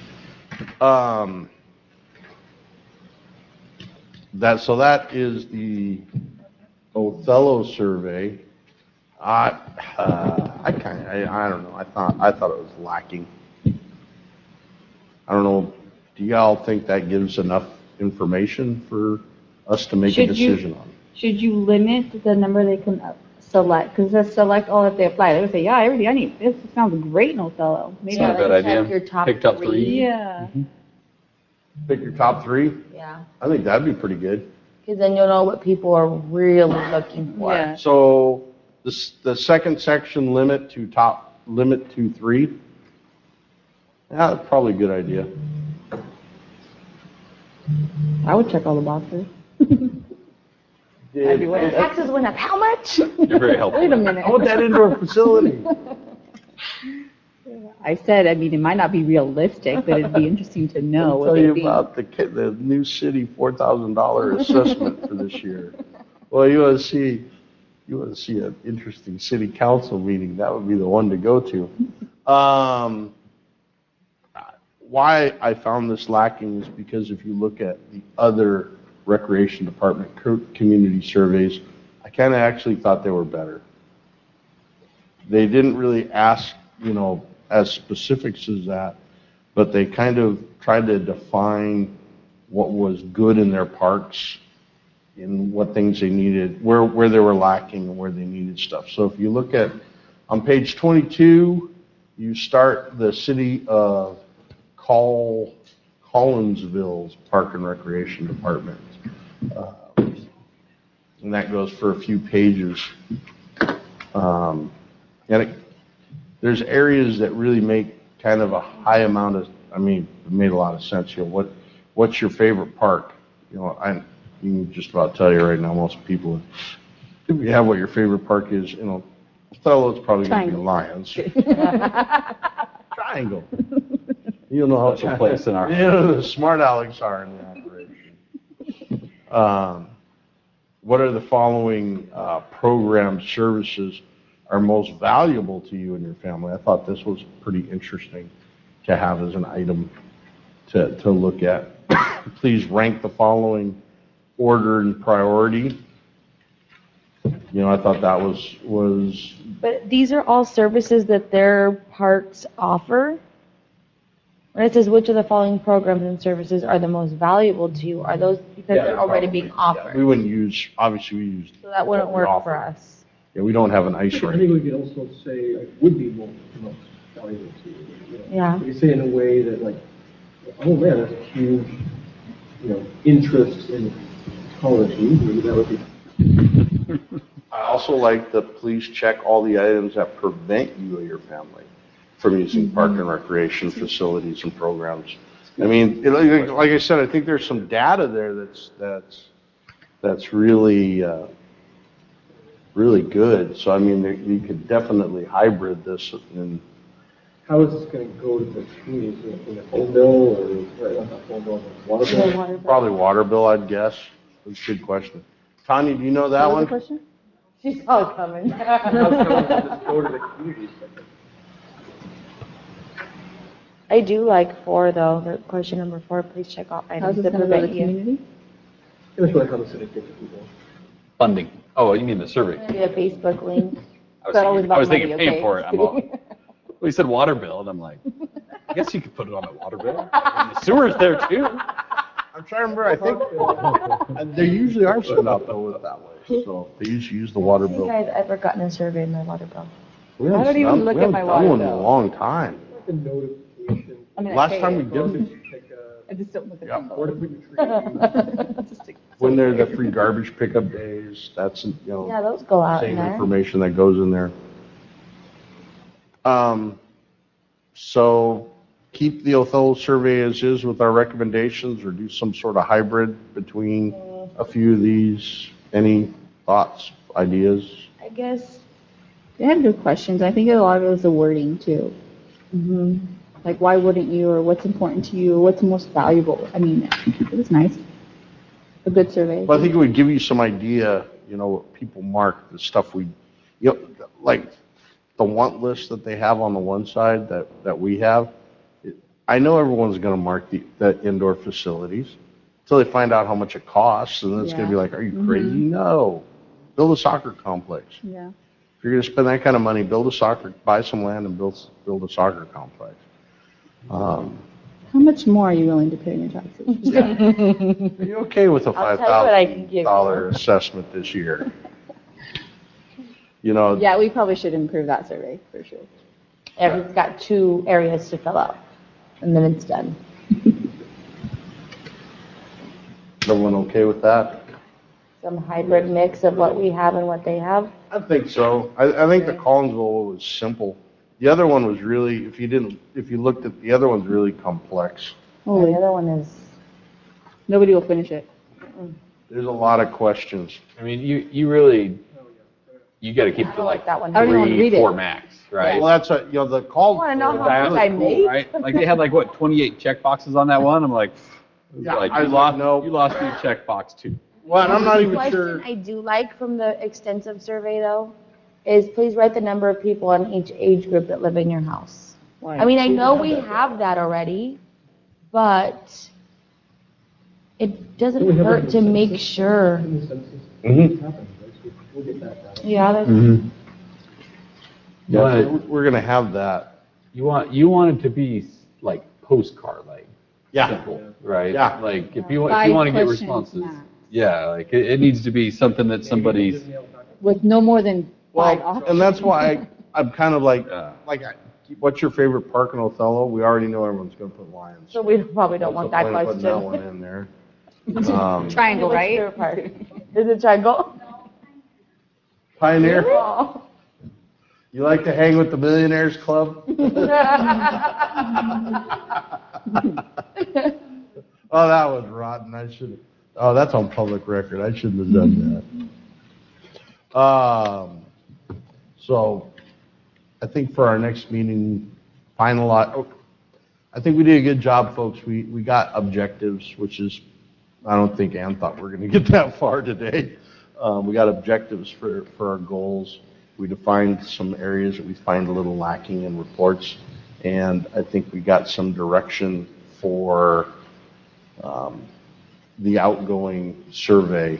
That is the Othello survey. I don't know. I thought it was lacking. I don't know. Do y'all think that gives enough information for us to make a Should you- decision on? Should you limit the number they can select? Because it says select all if they apply. They would say, yeah, everything I need. This sounds great in Othello. Maybe Not a like bad check idea. your top Pick top three. Yeah. Pick your top three? Yeah, I think that'd be pretty good. because then you'll know what people are really looking for. Yeah. So the second section limit to 3. Yeah, that's probably a good idea. I would check all the boxes. I'd be When taxes went up, how much? You're very helpful. Wait a minute. I want that indoor facility. I said, I mean, it might not be realistic, but it'd be interesting to know. I'll what tell they'd you be. about the new city $4,000 assessment for this year. Well, you want to see an interesting city council meeting, that would be the one to go to. Why I found this lacking is because if you look at the other recreation department community surveys, I kind of actually thought they were better. They didn't really ask, as specifics as that, but they kind of tried to define what was good in their parks and what things they needed, where they were lacking and where they needed stuff. So if you look at, on page 22, you start the city of Collinsville's Park and Recreation Department. And that goes for a few pages. There's areas that really make kind of a high amount of, it made a lot of sense. What's your favorite park? You can just about tell you right now, most people, if you have what your favorite park is, Othello's probably going to be Lions. Triangle. You don't know how Special place in our- the smart Alex are in the operation. What are the following program services are most valuable to you and your family? I thought this was pretty interesting to have as an item to look at. Please rank the following order and priority. I thought that was But these are all services that their parks offer. When it says which of the following programs and services are the most valuable to you, are those because they're already being offered? We wouldn't use, obviously we use. So that wouldn't what we work offer. for us. Yeah, we don't have an ice I think rink. we could also say, would be most valuable to you. Yeah. We could say in a way that oh man, that's a huge, interest in college. Maybe that would be. I also like the please check all the items that prevent you or your family from using park and recreation facilities and programs. Like I said, I think there's some data there that's really, really good. So, you could definitely hybrid this and How is this going to go to the community? In a phone bill or, not phone bill, but water bill? probably water bill, I'd guess. That's a good question. Tanya, do you know that one? question? She's all coming. How's it going to just go to the community? I do like 4 though, the question number 4, please check all How's items this that going to go to the prevent you. community? It's really how the city gets people. Funding. Oh, you mean the survey? Maybe a Facebook link. I was Not always thinking, about money, paying okay? for it. Well, he said water bill, and I'm like, I guess you could put it on the water bill. And the sewer's there too. I'm trying to remember, I think, they usually are set up though that way. So they usually use the water I think bill. I've ever gotten a survey in my water bill. We haven't I don't even done- look we at haven't my done water one in a bill. long time. Like a notification. I mean, I Last pay time we it. did it, Like, I just don't look at Yeah. them. where to put your tree. Just take- when they're the free garbage pickup days, that's, Yeah, those go out in same there. information that goes in there. So keep the Othello survey as is with our recommendations, or do some sort of hybrid between a few of these. Any thoughts, ideas? I guess, They had good questions. I think a lot of it was the wording too. Like, why wouldn't you, or what's important to you, or what's most valuable? I mean, it was nice. A good survey. Well, I think it would give you some idea, what people mark, the stuff like the want list that they have on the one side that we have. I know everyone's gonna mark the indoor facilities until they find out how much it costs, and then it's gonna be Yeah. like, are you crazy? No. Build a soccer complex. Yeah. If you're gonna spend that kind of money, buy some land and build a soccer complex. How much more are you willing to pay in your taxes? Are you okay with a I'll tell you what I can give you. $5,000 assessment this year? Yeah, Yeah, we probably should improve that survey for sure. It's got 2 areas to fill out, and then it's done. everyone okay with that? Some hybrid mix of what we have and what they have. I think so. I think the Collinsville was simple. The other one was really, if you looked at, the other one's really complex. And the other one is, Nobody will finish it. There's a lot of questions. I mean, you really, you gotta keep I to don't like like that one. I don't even wanna read 3, it. 4 max, right? Well, that's the Wanna know how That much was I cool, made? right? Like they had like what, 28 check boxes on that one? I'm like, Yeah, like I you was like, lost, nope. you lost me a check box too. Well, and I'm not even Question sure. I do like from the extensive survey though, is please write the number of people in each age group that live in your house. I mean, I know we have that already, but it doesn't hurt to make sure. Mhm. Yeah, that's. Yeah, But we're gonna have that. you want it to be like postcard-like. Yeah. Simple, right? Yeah. Like if you want Five to get questions responses, max. yeah, like it needs to be something that somebody's, With no more than 5 Well, options. and that's why I'm kind of like, Yeah. what's your favorite park in Othello? We already know everyone's gonna put Lions. So we probably don't want that So plan on putting that one question. in there. Triangle, What's right? your part? Is it triangle? Pioneer, Oh. you like to hang with the Millionaires Club? Oh, that was rotten. That's on public record. I shouldn't have done that. So I think for our next meeting, I think we did a good job, folks. We got objectives, which is, I don't think Ann thought we were going to get that far today. We got objectives for our goals. We defined some areas that we find a little lacking in reports. And I think we got some direction for the outgoing survey.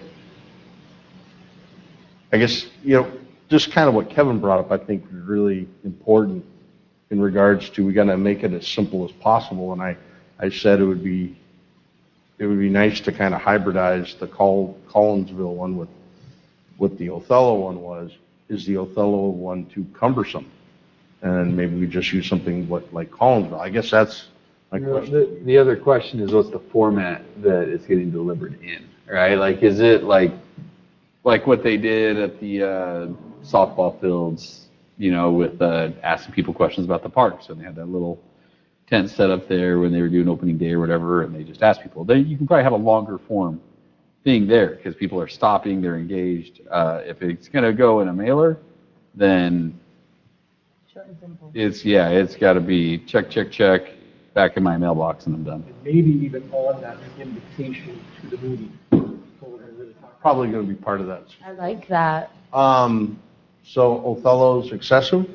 I guess, just kind of what Kevin brought up, I think is really important in regards to, we got to make it as simple as possible. And I said it would be nice to kind of hybridize the Collinsville one with what the Othello one was. Is the Othello one too cumbersome? And maybe we just use something like Collinsville. I guess that's my question. The other question is what's the format that it's getting delivered in, right? Like, is it like what they did at the softball fields, with asking people questions about the parks, and they had that little tent set up there when they were doing opening day or whatever, and they just asked people. Then you can probably have a longer form thing there because people are stopping, they're engaged. If it's going to go in a mailer, then Short and simple. it's got to be check, back in my mailbox, and I'm done. And maybe even on that invitation to the meeting. Probably going to be part of that. I like that. So Othello's excessive,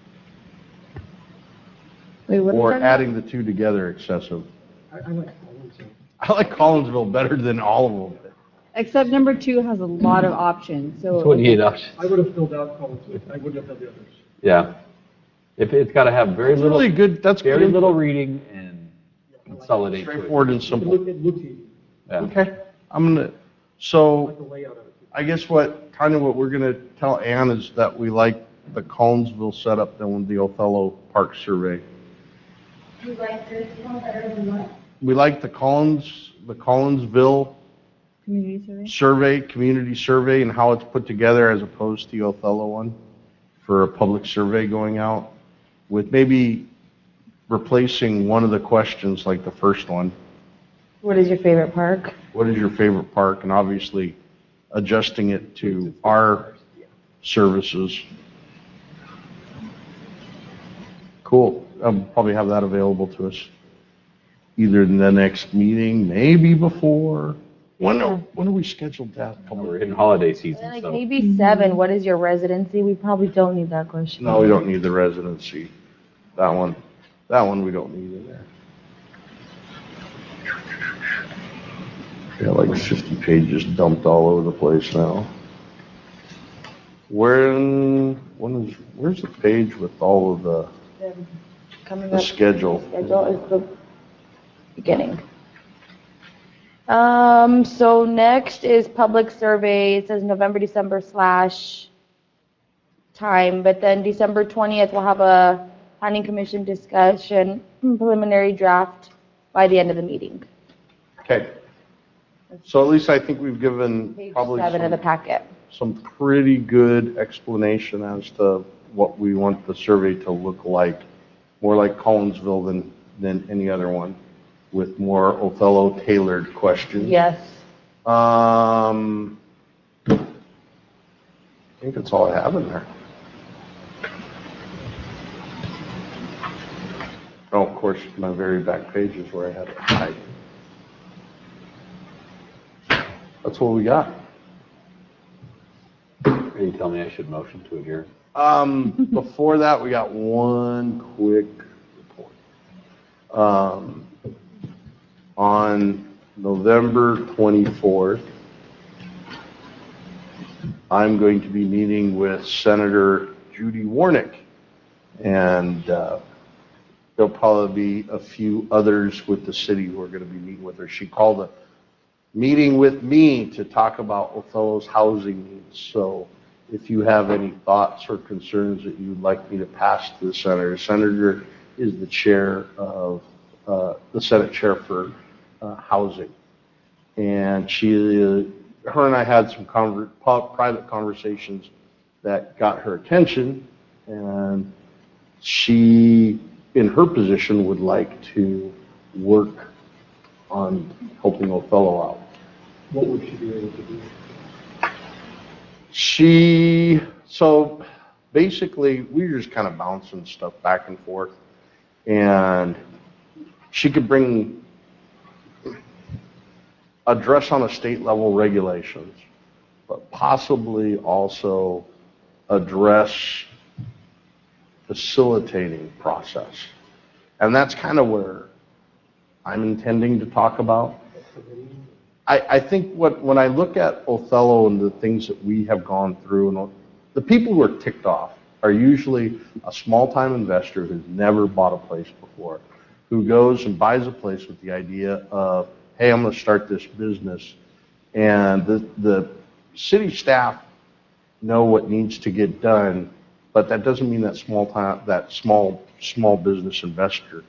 Wait, what are we or talking about? adding the two together excessive? I like Collinsville. I like Collinsville better than all of them. Except number 2 has a lot of options, so. 28 options. I would have filled out Collinsville. I wouldn't have done the others. Yeah. If it's got to have very little, Really good, that's good. very little reading and consolidate. to it. Straightforward and simple. It looks easy. Yeah. Okay, I like so the layout of it. I guess what we're gonna tell Ann is that we like the Collinsville setup than with the Othello Park survey. Do you like this one better than what? We like the Collinsville Community survey? community survey, and how it's put together as opposed to the Othello one for a public survey going out. with maybe replacing one of the questions like the first one. What is your favorite park? What is your favorite park? And obviously adjusting it to our services. Cool. I'll probably have that available to us either in the next meeting, maybe before. When are we scheduled to have We're public? in holiday season, Like so. maybe 7, what is your residency? We probably don't need that question. No, we don't need the residency. That one we don't need in there. Got like 50 pages dumped all over the place now. Where's the page with all of the Coming the up, schedule? schedule is the beginning. So next is public survey. It says November, December / time, but then December 20th, we'll have a planning commission discussion, preliminary draft by the end of the meeting. Okay. So at least I think we've given Page probably 7 of the packet. some pretty good explanation as to what we want the survey to look like. More like Collinsville than any other one, with more Othello tailored questions. Yes. I think that's all I have in there. Oh, of course, my very back page is where I had it hide. That's what we got. Are you telling me I should motion to adjourn? Before that, we got one quick report. On November 24th, I'm going to be meeting with Senator Judy Warnick, and there'll probably be a few others with the city who are going to be meeting with her. She called a meeting with me to talk about Othello's housing needs. So if you have any thoughts or concerns that you'd like me to pass to the senator is the chair of the Senate chair for housing, and her and I had some private conversations that got her attention, and she, in her position, would like to work on helping Othello out. What would she be able to do? So basically, we were just kind of bouncing stuff back and forth, and she could address on a state level regulations, but possibly also address facilitating process. And that's kind of where I'm intending to talk about. I think when I look at Othello and the things that we have gone through, and the people who are ticked off are usually a small-time investor who's never bought a place before, who goes and buys a place with the idea of, hey, I'm going to start this business. And the city staff know what needs to get done, but that doesn't mean that small business investor,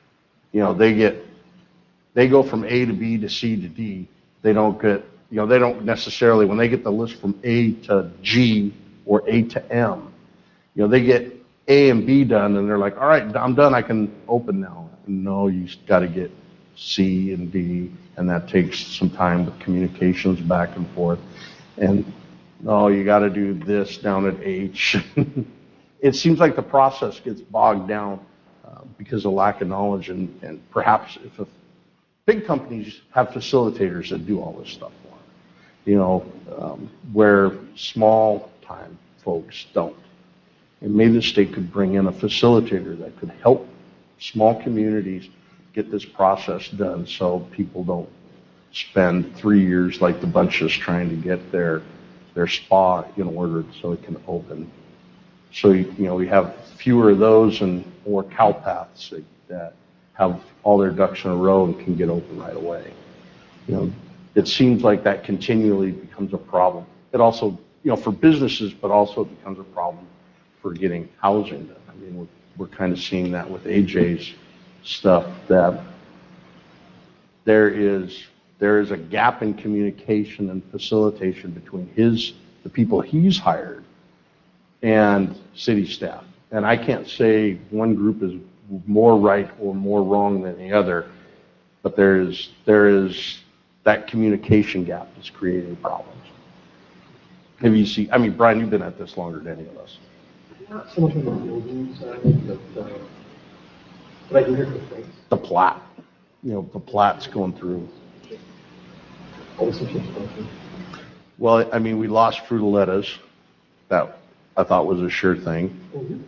they go from A to B to C to D. They don't necessarily, when they get the list from A to G or A to M, they get A and B done and they're like, all right, I'm done, I can open now. No, you got to get C and D, and that takes some time with communications back and forth. And no, you got to do this down at H. It seems like the process gets bogged down because of lack of knowledge, and perhaps if big companies have facilitators that do all this stuff for them, where small-time folks don't. And maybe the state could bring in a facilitator that could help small communities get this process done so people don't spend 3 years like the bunches trying to get their spa in order so it can open. So, we have fewer of those and more cowpaths that have all their ducks in a row and can get open right away. It seems like that continually becomes a problem. It also, for businesses, but also it becomes a problem for getting housing done. I mean, we're kind of seeing that with AJ's stuff, that there is a gap in communication and facilitation between the people he's hired and city staff. And I can't say one group is more right or more wrong than the other, but there is that communication gap that's creating problems. Have you seen, I mean, Brian, you've been at this longer than any of us. Not so much on the building side, but I do hear complaints. The plat, the plat's going through. All this expansion. Well, I mean, we lost Frutilettas. That I thought was a sure thing.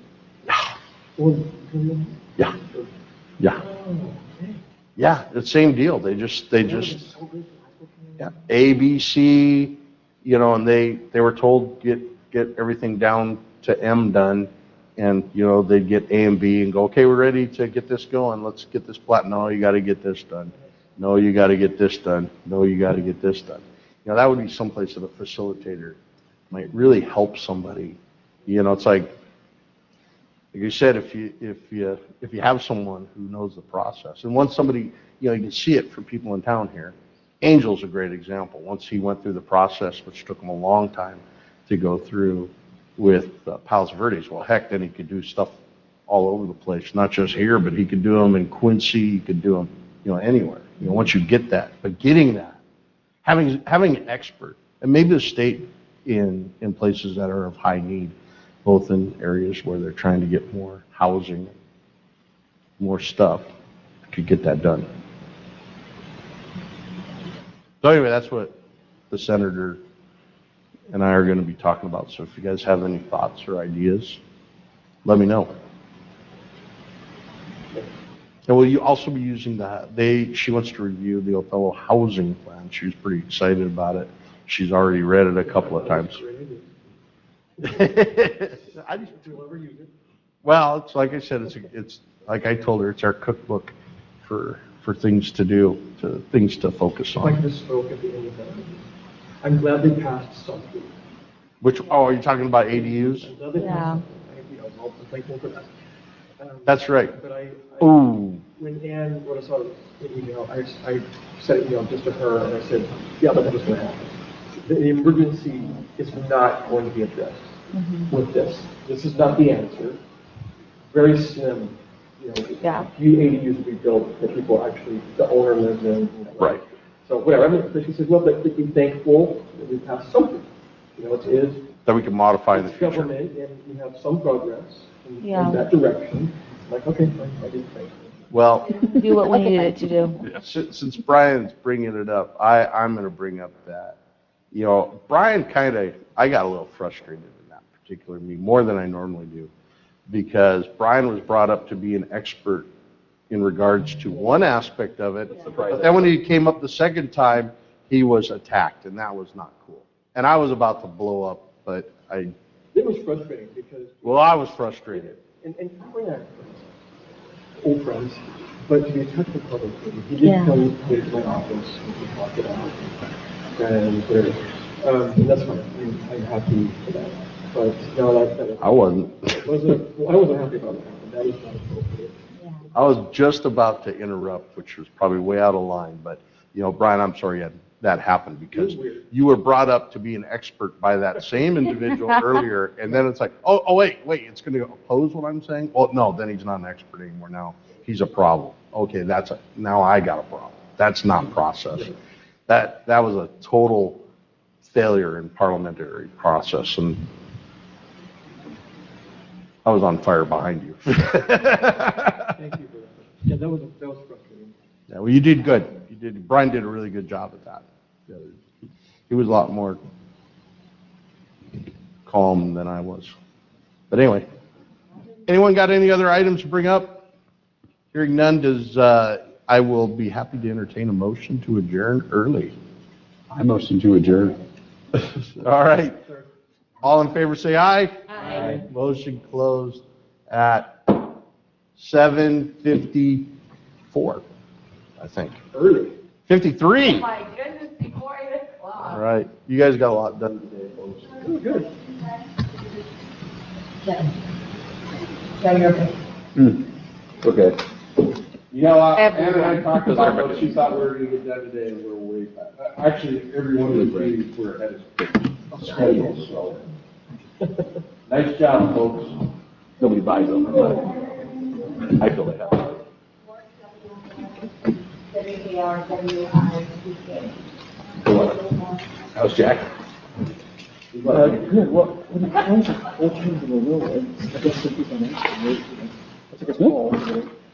Yeah. Yeah. Yeah, the same deal. They just, yeah, A, B, C, and they were told, get everything down to M done. And, they'd get A and B and go, okay, we're ready to get this going. Let's get this plat. No, you got to get this done. No, you got to get this done. No, you got to get this done. That would be someplace that a facilitator might really help somebody. It's like you said, if you have someone who knows the process, and once somebody, you can see it for people in town here. Angel's a great example. Once he went through the process, which took him a long time to go through with Palos Verdes, well, heck, then he could do stuff all over the place, not just here, but he could do them in Quincy, he could do them, anywhere. Once you get that, but getting that, having an expert, and maybe the state in places that are of high need, both in areas where they're trying to get more housing, more stuff, could get that done. So anyway, that's what the senator and I are going to be talking about. So if you guys have any thoughts or ideas, let me know. And will you also be using she wants to review the Othello housing plan. She was pretty excited about it. She's already read it a couple of times. Well, it's like I said, it's like I told her, it's our cookbook for things to do, things to focus on. Like this spoke at the end of that. I'm glad they passed something. Are you talking about ADUs? I'm glad they Yeah. passed something. I'm thankful for that. That's right. But Ooh. when Ann wrote us out an email, I sent an email just to her and I said, yeah, but that was going to happen. The emergency is not going to be addressed with this. This is not the answer. Very slim, Yeah. few ADUs will be built that people actually, the owner lives in. Right. So whatever. I mean, but she says, well, but be thankful that we passed something. It is. That we can modify in the It's future. government, and we have some progress in Yeah. that direction. Like, okay, fine, I did think. Well, Do what we needed it to do. since Brian's bringing it up, I'm going to bring up that, Brian I got a little frustrated in that particular meeting, more than I normally do, because Brian was brought up to be an expert in regards to one aspect of it, but then when he came up the second time, he was attacked, and that was not cool. And I was about to blow up, but It was frustrating because. Well, I was frustrated. And we're not old friends, but to be attacked in public, he did Yeah. come to my office and we talked it out. And that's fine. I'm happy for that. But no, that I wasn't. I wasn't happy about that. That is not appropriate. I was just about to interrupt, which was probably way out of line, but, Brian, I'm sorry that happened because you were brought up to be an expert by that same individual earlier, and then it's like, oh, wait, it's going to oppose what I'm saying? Well, no, then he's not an expert anymore. Now he's a problem. Okay, now I got a problem. That's not process. That was a total failure in parliamentary process, and I was on fire behind you. Thank you for that. Yeah, that was frustrating. Yeah, well, you did good. Brian did a really good job at that. Yeah, he was a lot more calm than I was. But anyway, anyone got any other items to bring up? Hearing none, I will be happy to entertain a motion to adjourn early. I motion to adjourn. All right. All in favor, say aye. Aye. Motion closed at 7:54, I think. Early. 53. My goodness, before 8 o'clock. All right. You guys got a lot done today, folks. Oh, good. Okay. Ann and I talked about what she thought we were going to get done today, and we're way back. Actually, every one of the meetings we're ahead of schedule, so. Nice job, folks. Nobody buys them, but I feel they have. How's Jack? Good, well, when it comes to cultures in the railroad, I guess some people are nice, right? It's like a small,